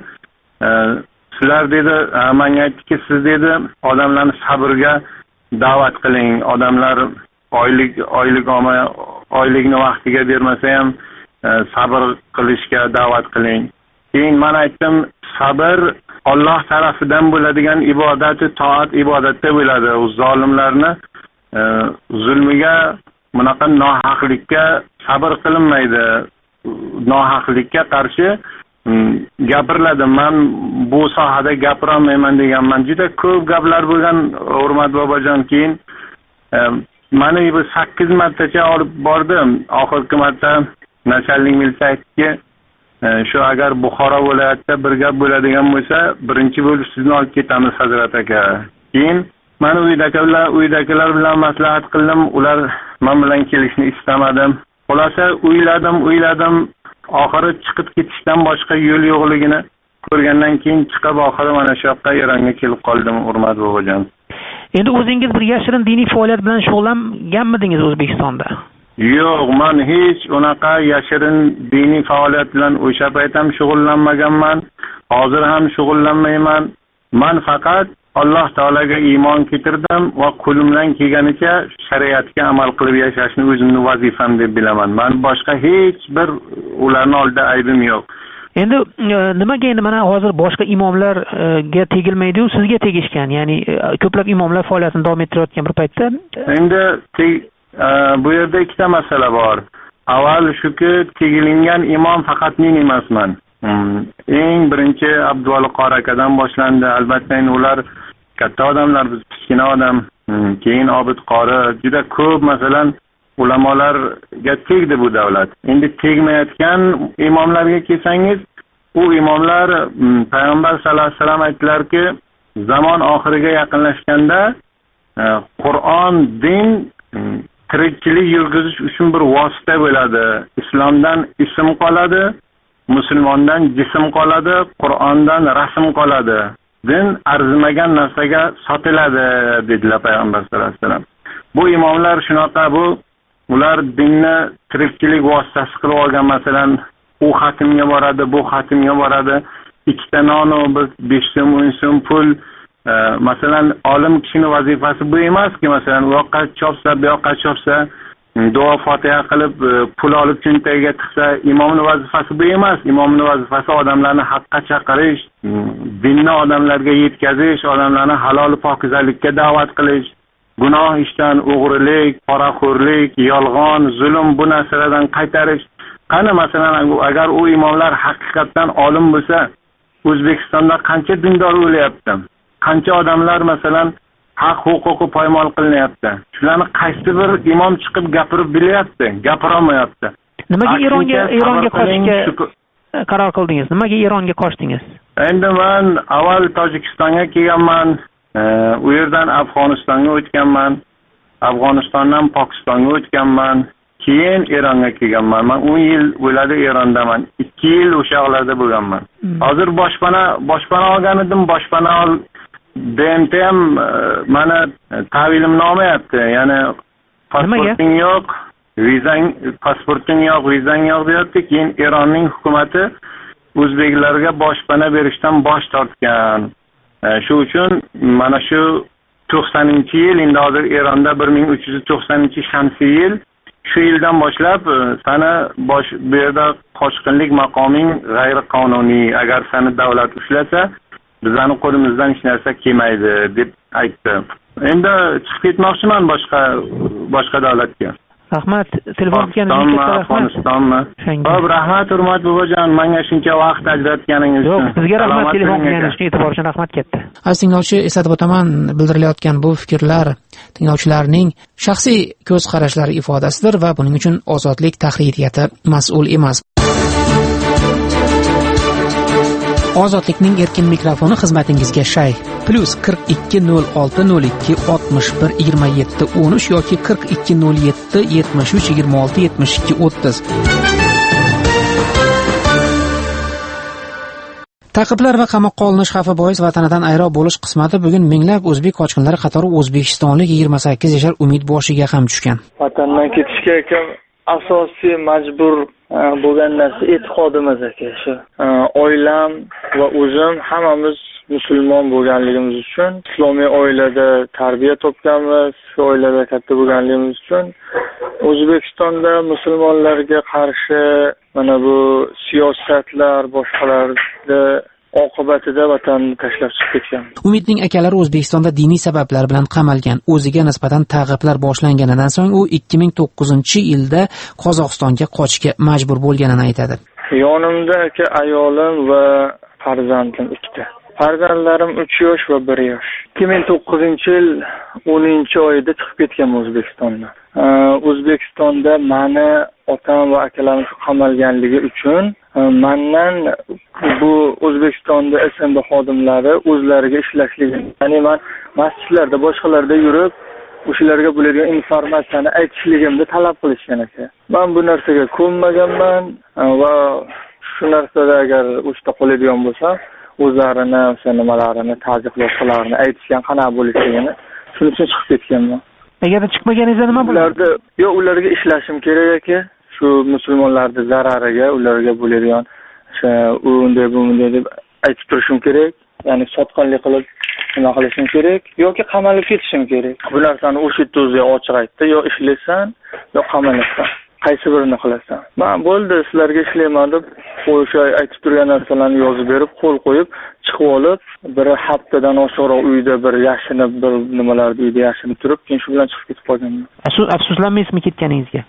Sizlar dedi, menga aytdiki, siz dedi, odamlarni sabrga da'vat qiling. Odamlar oylik oylik olma, oylikni vaqtiga bermasa ham sabr qilishga da'vat qiling. Keyin men aytdim, sabr Alloh tarafidan bo'ladigan ibodati toat ibodatda bo'ladi. U zolimlarni zulmiga, bunaqa nohaqlikka sabr qilinmaydi. Nohaqlikka qarshi gapiriladi. Men bu sohada gapirolmayman deganman. Juda ko'p gaplar bo'lgan, hurmat bobojon. Keyin meni bu sakkiz martacha olib bordim. Oxirgi marta nachalnik milsa aytdiki, shu agar Buxoro viloyatida bir gap bo'ladigan bo'lsa, birinchi bo'lib sizni olib ketamiz Hazrat aka. Keyin men uydagilar, uydagilar bilan maslahat qildim. Ular men bilan kelishni istamadim. Xulasa o'yladim, o'yladim. Oxiri chiqib ketishdan boshqa yo'l yo'qligini ko'rgandan keyin chiqib oxiri mana shu yoqqa Eronga kelib qoldim, hurmat bobojon. Endi o'zingiz bir yashirin diniy faoliyat bilan shug'ullanganmidingiz O'zbekistonda? Yo'q, men hech unaqa yashirin diniy faoliyat bilan o'sha payt ham shug'ullanmaganman. Hozir ham shug'ullanmayman. Men faqat Alloh taolaga iymon keltirdim va qo'limdan kelganicha shariatga amal qilib yashashni o'zimning vazifam deb bilaman. Men boshqa hech bir ularning oldida aybim yo'q. Endi nimaga endi mana hozir boshqa imomlarga tegilmaydi-yu, sizga tegishgan, ya'ni ko'plab imomlar faoliyatini davom ettirayotgan bir paytda. Endi bu yerda ikkita masala bor. Avval shuki, tegilingan imom faqat men emasman. Eng birinchi Abduvali qori akadan boshlandi. Albatta ular katta odamlar, biz kichkina odam. Keyin Obid qori, juda ko'p masalan ulamolarga tegdi bu davlat. Endi tegmayotgan imomlarga kelsangiz, u imomlar payg'ambar sallallohu alayhi vasallam aytdilarki, zamon oxiriga yaqinlashganda Qur'on, din tirikchilik yurgizish uchun bir vosita bo'ladi. Islomdan ism qoladi, musulmondan jism qoladi, Qur'ondan rasm qoladi. Din arzimagan narsaga sotiladi dedilar payg'ambar sallallohu alayhi vasallam. Bu imomlar shunaqa, bu ular dinni tirikchilik vositasi qilib olgan. Masalan, u xatimga boradi, bu xatimga boradi. Ikkita non, besh so'm, o'n so'm pul. Masalan, olim kishining vazifasi bu emaski, masalan, u yoqqa chopsa, bu yoqqa chopsa, duo fotiha qilib pul olib cho'ntagiga tiqsa, imomning vazifasi bu emas. Imomning vazifasi odamlarni haqqa chaqirish, dinni odamlarga yetkazish, odamlarni halol pokizalikka da'vat qilish, gunoh ishdan, o'g'rilik, poraxo'rlik, yolg'on, zulm bu narsalardan qaytarish. Qani masalan, agar u imomlar haqiqatdan olim bo'lsa, O'zbekistonda qancha dindor o'layapti? Qancha odamlar masalan haq huquqi poymol qilinyapti? Shularni qaysi bir imom chiqib gapirib bilyapti, gapira olmayapti. Nimaga Eronga Eronga qochishga qaror qildingiz? Nimaga Eronga qochdingiz? Endi men avval Tojikistonga kelganman, u yerdan Afg'onistonga o'tganman, Afg'onistondan Pokistonga o'tganman, keyin Eronga kelganman. Men o'n yil bo'ladi Erondaman. ikki yil o'sha yoqlarda bo'lganman. Hozir boshpana boshpana olgan edim, boshpana ol D M T ham mana tahvilimni olmayapti. Ya'ni pasporting yo'q, vizang pasporting yo'q, vizang yo'q deyapti. Keyin Eronning hukumatı o'zbeklarga boshpana berishdan bosh tortgan. Shu uchun mana shu to'qsoninchi yil, endi hozir Eronda bir ming uch yuz to'qsoninchi shamsiy yil, shu yildan boshlab sana bosh bu yerda qochqinlik maqoming g'ayriqonuniy, agar seni davlat ushlasa bizning qo'limizdan hech narsa kelmaydi deb aytdi. Endi chiqib ketmoqchiman boshqa boshqa davlatga. Rahmat, telefon qilganingiz uchun rahmat. Afg'onistonmi? Xo'p, rahmat, hurmat bobojon, menga shuncha vaqt ajratganingiz uchun. Yo'q, sizga rahmat, telefon qilganingiz uchun, e'tibor uchun rahmat katta. Aziz tinglovchi, eslatib o'taman, bildirilayotgan bu fikrlar tinglovchilarning shaxsiy ko'z qarashlari ifodasidir va buning uchun Ozodlik tahririyati mas'ul emas. Ozodlikning erkin mikrofoni xizmatingizga shay. Plus qirq ikki nol olti nol ikki oltmish bir yigirma yetti o'n uch yoki qirq ikki nol yetti yetmish uch yigirma olti yetmish ikki o'ttiz. Ta'qiblar va qamoqqa olinish xavfi bois vatanidan ayro bo'lish qismati bugun minglab o'zbek qochqinlari qatori o'zbekistonlik yigirma sakkiz yashar Umid boshiga ham tushgan. Vatandan ketishga kim asosiy majbur bo'lgan narsa e'tiqodimiz aka, shu oilam va o'zim hammamiz musulmon bo'lganligimiz uchun, islomiy oilada tarbiya topganmiz, shu oilada katta bo'lganligimiz uchun O'zbekistonda musulmonlarga qarshi mana bu siyosatlar boshqalarda oqibatida vatanni tashlab chiqib ketgan. Umidning akalari O'zbekistonda diniy sabablar bilan qamalgan. O'ziga nisbatan ta'qiblar boshlanganidan so'ng u ikki ming to'qqizinchi yilda Qozog'istonga qochishga majbur bo'lganini aytadi. Yonimda aka ayolim va farzandim ikkita. Farzandlarim uch yosh va bir yosh. ikki ming to'qqizinchi yil o'ninchi oyida chiqib ketgan O'zbekistondan. O'zbekistonda meni otam va akalarim qamalganligi uchun mendan bu O'zbekistonda S M B xodimlari o'zlariga ishlashligini, ya'ni men masjidlarda, boshqalarda yurib, o'shalarga bo'ladigan informatsiyani aytishligimni talab qilishgan aka. Men bu narsaga ko'nmaganman va shu narsada agar o'shda qoladigan bo'lsam, o'zlarini, o'sha nimalarini, ta'ziqlovchilarini aytishgan qanaqa bo'lishligini, shuning uchun chiqib ketganman. Agarda chiqmaganingizda nima bo'ladi? Yo'q, ularga ishlashim kerak aka. Shu musulmonlarning zarariga, ularga bo'ladigan o'sha unday bunday deb aytib turishim kerak. Ya'ni sotqinlik qilib nima qilishim kerak yoki qamalib ketishim kerak. Bu narsani o'sha yerda o'zi ochiq aytdi, yo ishlaysan, yo qamalasan. Qaysi birini qilasan? Men bo'ldi, sizlarga ishlayman deb o'sha aytib turgan narsalarni yozib berib, qo'l qo'yib, chiqib olib, bir haftadan oshiqroq uyda bir yashinib, bir nimalarda uyda yashinib turib, keyin shu bilan chiqib ketib qolganman. Afsuslanmaysizmi ketganingizga?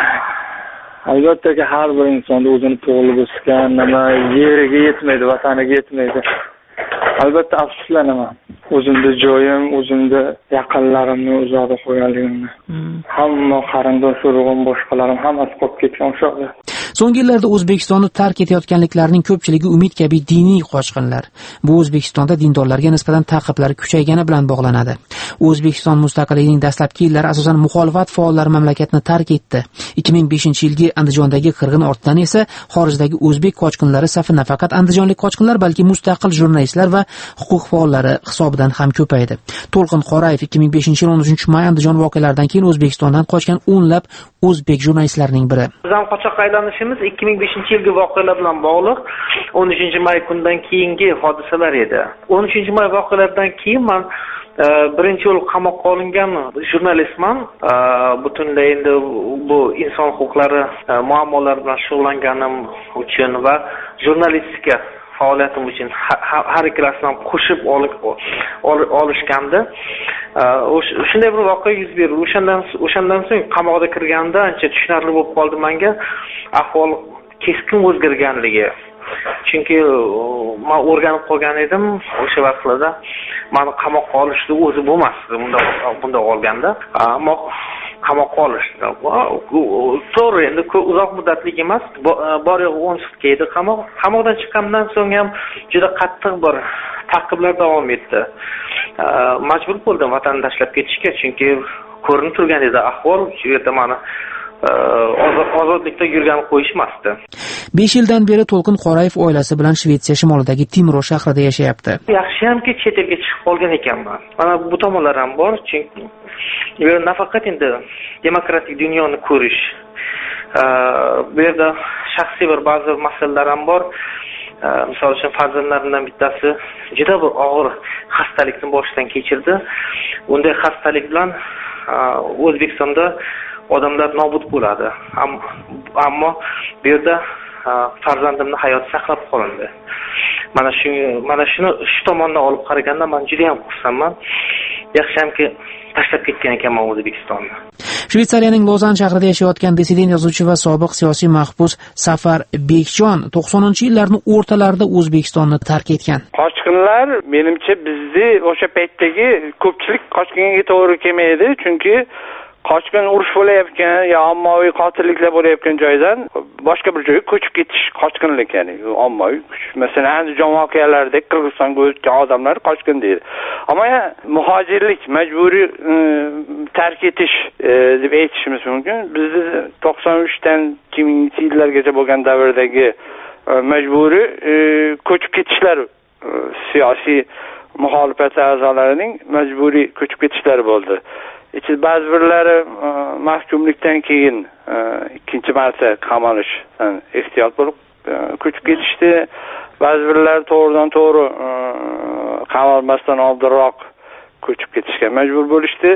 Albatta, har bir insonda o'zini tug'ilib o'sgan, nima yeriga yetmaydi, vataniga yetmaydi. Albatta afsuslanaman. O'zimda joyim, o'zimda yaqinlarimni uzoqda qo'yganligimni. Hamma qarindosh urug'im, boshqalarim hammasi qolib ketgan o'sha. So'nggi yillarda O'zbekistonni tark etayotganliklarining ko'pchiligi Umid kabi diniy qochqinlar. Bu O'zbekistonda dindorlarga nisbatan ta'qiblar kuchaygani bilan bog'lanadi. O'zbekiston mustaqilligining dastlabki yillari asosan muxolifat faollari mamlakatni tark etdi. ikki ming beshinchi yilgi Andijondagi qirg'in ortidan esa xorijdagi o'zbek qochqinlari safi nafaqat andijonlik qochqinlar, balki mustaqil jurnalistlar va huquq faollari hisobidan ham ko'paydi. To'lqin Qorayev ikki ming beshinchi yil o'n uchinchi may Andijon voqealaridan keyin O'zbekistondan qochgan o'nlab o'zbek jurnalistlarining biri. Bizning qochoqqa aylanishimiz ikki ming beshinchi yilgi voqealar bilan bog'liq. o'n uchinchi may kundan keyingi hodisalar edi. o'n uchinchi may voqealaridan keyin men birinchi yo'l qamoqqa olingan jurnalistman. Butunlay endi bu inson huquqlari muammolari bilan shug'ullanganim uchun va jurnalistika faoliyatim uchun har ikkalasidan qo'shib olishgandi. Shunday bir voqea yuz berdi. O'shandan o'shandan so'ng qamoqda kirganda ancha tushunarli bo'lib qoldi menga ahvol keskin o'zgarganligi. Chunki men o'rganib qolgan edim o'sha vaqtlarda. Meni qamoqqa olishni o'zi bo'lmasdi bunda bunda olganda. Ammo qamoqqa olishdi. To'g'ri, endi uzoq muddatli emas, bor yo'q o'n sutka edi qamoq. Qamoqdan chiqqandan so'ng ham juda qattiq bir ta'qiblar davom etdi. Majbur bo'ldim vatanni tashlab ketishga, chunki ko'rinib turgan edi ahvol. Shu yerda meni ozodlikda yurganib qo'yishmasdi. besh yildan beri To'lqin Qorayev oilasi bilan Shvetsiya shimolidagi Timro shahrida yashayapti. Yaxshiyamki chet elga chiqib qolgan ekanman. Mana bu tomonlar ham bor, chunki bu yerda nafaqat endi demokratik dunyoni ko'rish, bu yerda shaxsiy bir ba'zi masalalar ham bor. Misol uchun farzandlarimdan bittasi juda bir og'ir xastalikni boshdan kechirdi. Unday xastalik bilan O'zbekistonda odamlar nobud bo'ladi. Ammo bu yerda farzandimning hayoti saqlab qolindi. Mana shu mana shuni shu tomondan olib qaraganda men juda ham xursandman. Yaxshiyamki tashlab ketgan ekanman O'zbekistonni. Shveysariyaning Lozan shahrida yashayotgan dissident yozuvchi va sobiq siyosiy mahbus Safar Bekjon to'qsoninchi yillarning o'rtalarida O'zbekistonni tark etgan. Qochqinlar menimcha bizni o'sha paytdagi ko'pchilik qochqinga to'g'ri kelmaydi, chunki qochqin urush bo'layotgan yo ommaviy qotilliklar bo'layotgan joydan boshqa bir joyga ko'chib ketish qochqinlik, ya'ni ommaviy kuch. Masalan, Andijon voqealaridek Qirg'izistonga o'tgan odamlar qochqin deydi. Ammo muhojirlik, majburiy tark etish deb aytishimiz mumkin. Bizda to'qson uchdan ikki mingchi yillargacha bo'lgan davrdagi majburiy ko'chib ketishlar, siyosiy muxolifat a'zolarining majburiy ko'chib ketishlari bo'ldi. İçin ba'zi birlari mahkumlikdan keyin ikkinchi marta qamalishdan ehtiyot bo'lib ko'chib ketishdi. Ba'zi birlari to'g'ridan to'g'ri qamalmasdan oldinroq ko'chib ketishga majbur bo'lishdi.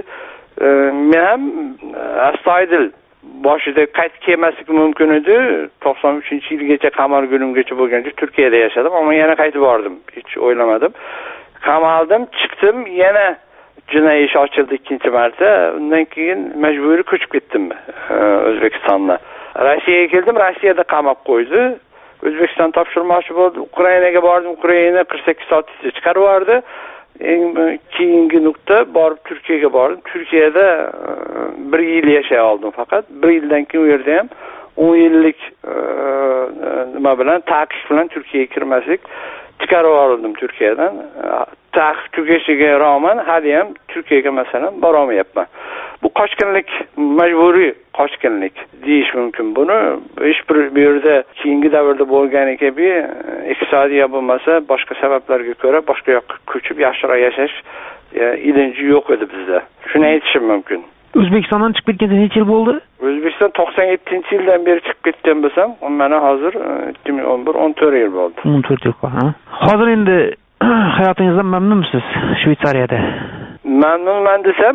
Men ham astoydil boshida qaytib kelmaslik mumkin edi. to'qson uchinchi yilgacha qamalgunimgacha bo'lgancha Turkiyada yashadim, ammo yana qaytib bordim. Hech o'ylamadim. Qamaldim, chiqdim, yana jinoiy ish ochildi ikkinchi marta. Undan keyin majburiy ko'chib ketdim O'zbekistonga. Rossiyaga keldim, Rossiyada qamab qo'ydi. O'zbekiston topshirmoqchi bo'ldi. Ukrainaga bordim, Ukraina qirq sakkiz soat ichida chiqarib yubordi. Eng keyingi nuqta borib Turkiyaga bordim. Turkiyada bir yil yashay oldim faqat. Bir yildan keyin u yerda ham o'n yillik nima bilan taqiq bilan Turkiyaga kirmaslik chiqarib yuborildim Turkiyadan. Taqiq tugashiga rag'men hali ham Turkiyaga masalan bora olmayapman. Bu qochqinlik, majburiy qochqinlik deyish mumkin buni. Hech bir bu yerda keyingi davrda bo'lgani kabi iqtisodiy bo'lmasa, boshqa sabablarga ko'ra boshqa yoqqa ko'chib yaxshiroq yashash ilinji yo'q edi bizda. Shuni aytishim mumkin. O'zbekistondan chiqib ketganda necha yil bo'ldi? O'zbekiston to'qson yettinchi yildan beri chiqib ketgan bo'lsam, mana hozir ikki ming o'n bir o'n to'rt yil bo'ldi. o'n to'rt yil, ha. Hozir endi hayotingizdan mamnunmisiz Shveysariyada? Mamnunman desam,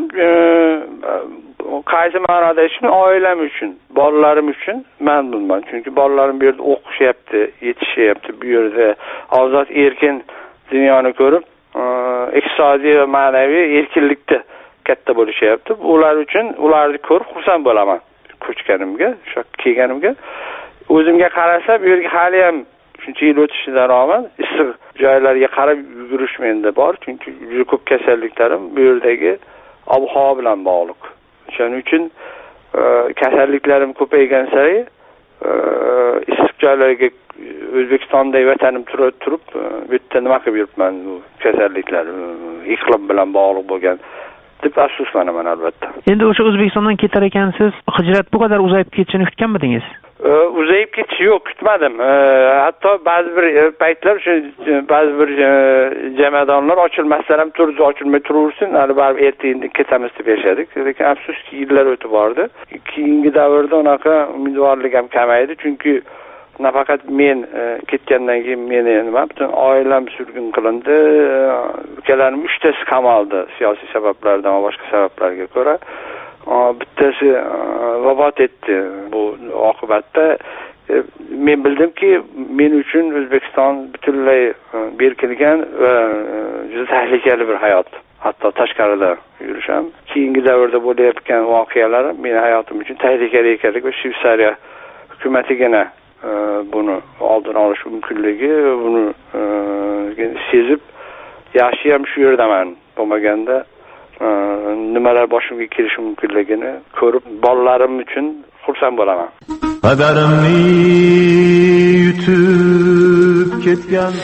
qaysi ma'noda uchun, oilam uchun, bolalarim uchun mamnunman. Chunki bolalarim bu yerda o'qishyapti, yetishyapti, bu yerda ozod erkin dunyoni ko'rib, iqtisodiy va ma'naviy erkinlikda katta bo'lishyapti. Ular uchun ularni ko'rib xursand bo'laman ko'chganimga, shu kelganimga. O'zimga qarasa, bu yerga hali ham shuncha yil o'tishidan rag'men issiq joylarga qarab yugurish menda bor, chunki juda ko'p kasalliklarim bu yerdagi ob-havo bilan bog'liq. Shuning uchun kasalliklarim ko'paygan sari issiq joylarga O'zbekistonda vatanim turib turib bu yerda nima qilib yuribman, bu kasalliklar iqlim bilan bog'liq bo'lgan deb afsuslanaman albatta. Endi o'sha O'zbekistondan ketar ekansiz, hijrat bu qadar uzayib ketishini kutganmidingiz? Uzayib ketishi yo'q, kutmadim. Hatto ba'zi bir paytlar o'sha ba'zi bir jamoadonlar ochilmasdan ham turdi, ochilmay turaversin, hali baribir ertaga ketamiz deb yashadik. Lekin afsuski yillar o'tib bordi. Keyingi davrda unaqa umidvorlik ham kamaydi, chunki nafaqat men ketgandan keyin meni nima, butun oilam surgun qilindi. Ukalarim uchtasi qamaldi siyosiy sabablardan va boshqa sabablarga ko'ra. Bittasi vafot etdi. Bu oqibatda men bildimki, men uchun O'zbekiston butunlay berkilgan va juda tahlikali bir hayot. Hatto tashqarida yurisham. Keyingi davrda bo'layotgan voqealar mening hayotim uchun tahlikali ekanligi va Shveysariya hukumatigina buni oldini olish mumkinligi, buni sezib yaxshi ham shu yerdaman bo'lmaganda nimalar boshimga kelishi mumkinligini ko'rib, bolalarim uchun xursand bo'laman. Qadarimni yutib ketgan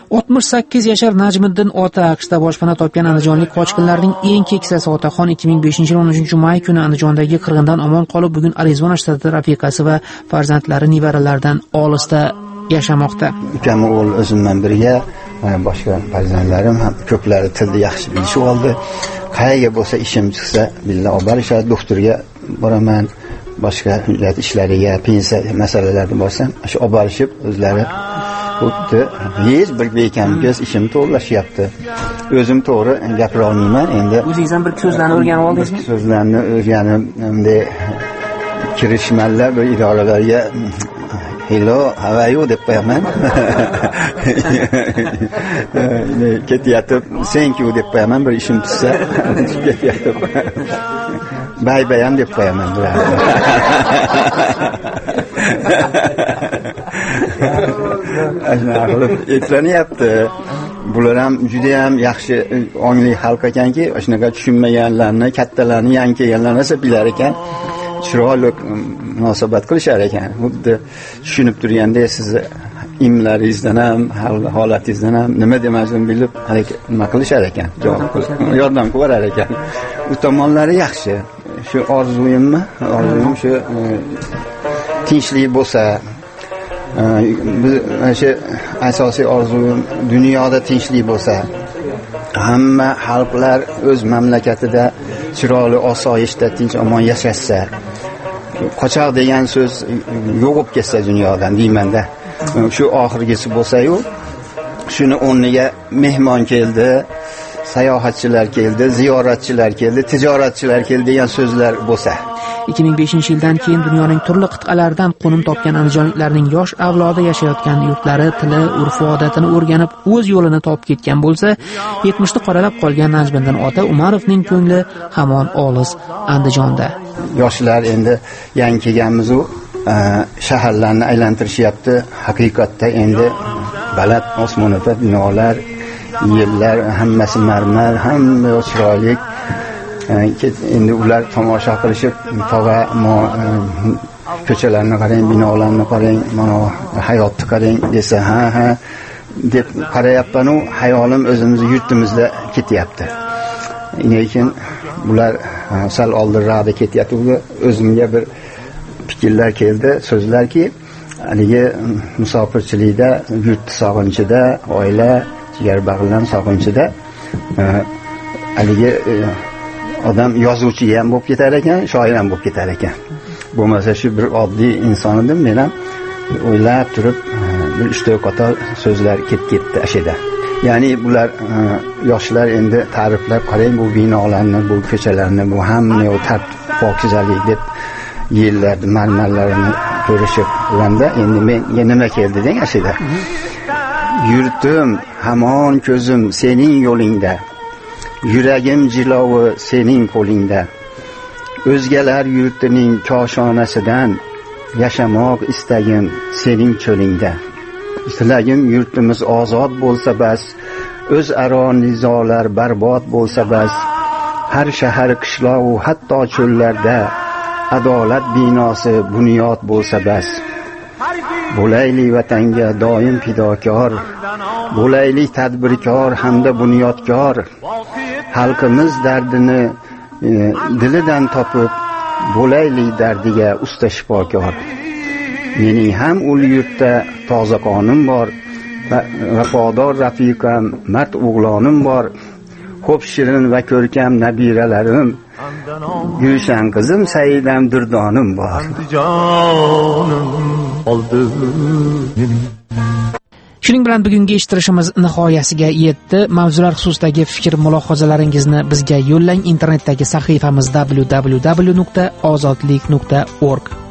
oltmish sakkiz yashar Najmiddin ota AQShda boshpana topgan andijonlik qochqinlarning eng keksasi Otaxon ikki ming beshinchi yil o'n uchinchi may kuni Andijondagi qirg'indan omon qolib, bugun Arizona shtatida rafiqasi va farzandlari nevaralaridan olisda yashamoqda. Ukam o'g'il o'zim bilan birga, mana boshqa farzandlarim ham ko'plari tilni yaxshi bilishib oldi. Qayerga bo'lsa ishim chiqsa, billa olib borishadi, doktorga boraman, boshqa hujjat ishlariga, pensiya masalalarga borsam, shu olib borishib o'zlari xuddi hech bir bekamsiz ishim to'g'rilashyapti. O'zim to'g'ri gapira olmayman endi. O'zingiz ham bir so'zlarni o'rganib oldingizmi? So'zlarni o'rganib, endi kirishmanlar bir idoralarga hello, how are you deb qo'yaman. Ketyapti, thank you deb qo'yaman, bir ishim tushsa, ketyapti. Bay bay ham deb qo'yaman bularni. Ashuna qilib etlanyapti. Bular ham juda ham yaxshi ongli xalq ekanki, shunaqa tushunmaganlarni, kattalarni, yangi kelganlarni esa bilar ekan. Chiroyli munosabat qilishar ekan. Xuddi tushunib turganda sizni imlaringizdan ham, holatingizdan ham nima demasligini bilib, nima qilishar ekan, yordam qilar ekan. Bu tomonlari yaxshi. Shu orzuyimmi? Orzuyim shu tinchlik bo'lsa, biz shu asosiy orzuyim dunyoda tinchlik bo'lsa, hamma xalqlar o'z mamlakatida chiroyli osoyishta tinch omon yashashsa, qochoq degan so'z yo'qib ketsa dunyodan deymanda. Shu oxirgisi bo'lsa-yu, shuni o'rniga mehmon keldi, sayohatchilar keldi, ziyoratchilar keldi, tijoratchilar keldi degan so'zlar bo'lsa. ikki ming beshinchi yildan keyin dunyoning turli qit'alaridan qo'nim topgan andijonliklarning yosh avlodi yashayotgan yurtlari, tili, urf-odatini o'rganib, o'z yo'lini topib ketgan bo'lsa, yetmishni qoralab qolgan Najmiddin ota Umarovning ko'ngli hamon olis Andijonda. Yoshlar endi yangi kelganmiz-u, shaharlarni aylantirishyapti. Haqiqatda endi baland osmonda binolar, yerlar hammasi marmar, hamma chiroyli. Endi ular tomosha qilishib, tog'a ko'chalarni qarang, binolarni qarang, mana hayotni qarang desa, ha ha deb qarayapman-u, hayolim o'zimiz yurtimizda ketyapti. Lekin bular sal oldinroqda ketyapti. O'zimga bir fikrlar keldi, so'zlarki, haligi musofirchilikda, yurt sog'inchida, oila, jigar bag'rlar sog'inchida haligi odam yozuvchi ham bo'lib ketar ekan, shoir ham bo'lib ketar ekan. Bo'lmasa shu bir oddiy inson edim, men ham o'ylab turib bir uchta qator so'zlar ketib ketdi ashida. Ya'ni bular yoshlar endi ta'riflab qarang, bu binolarni, bu ko'chalarni, bu hamma tartib, pokizalik deb yerlarni, marmarlarini ko'rishib bo'lganda, endi menga nima keldi deng ashida. Yurtim hamon ko'zim sening yo'lingda. Yuragim jilovi sening qo'lingda. O'zgalar yurtining koshonasidan yashamoq istagim sening cho'lingda. Tilagim yurtimiz ozod bo'lsa bas, o'zaro nizolar barbod bo'lsa bas. Har shahar, qishloq va hatto cho'llarda adolat binosi bunyod bo'lsa bas. Bo'layli vatanga doim fidokor, bo'layli tadbirkor hamda bunyodkor. Xalqimiz dardini e, dilidan topib, bo'layli dardiga usta shifokor. Mening ham ul yurtda toza qonim bor, vafodor rafiqam, mard o'g'lonim bor. Xo'p shirin va ko'rkam nabiralarim, Gulshan qizim Saidam durdonim bor. Shuning bilan bugungi eshittirishimiz nihoyasiga yetdi. Mavzular xususidagi fikr mulohazalaringizni bizga yo'llang. Internetdagi sahifamiz w w w nuqta ozodlik nuqta org.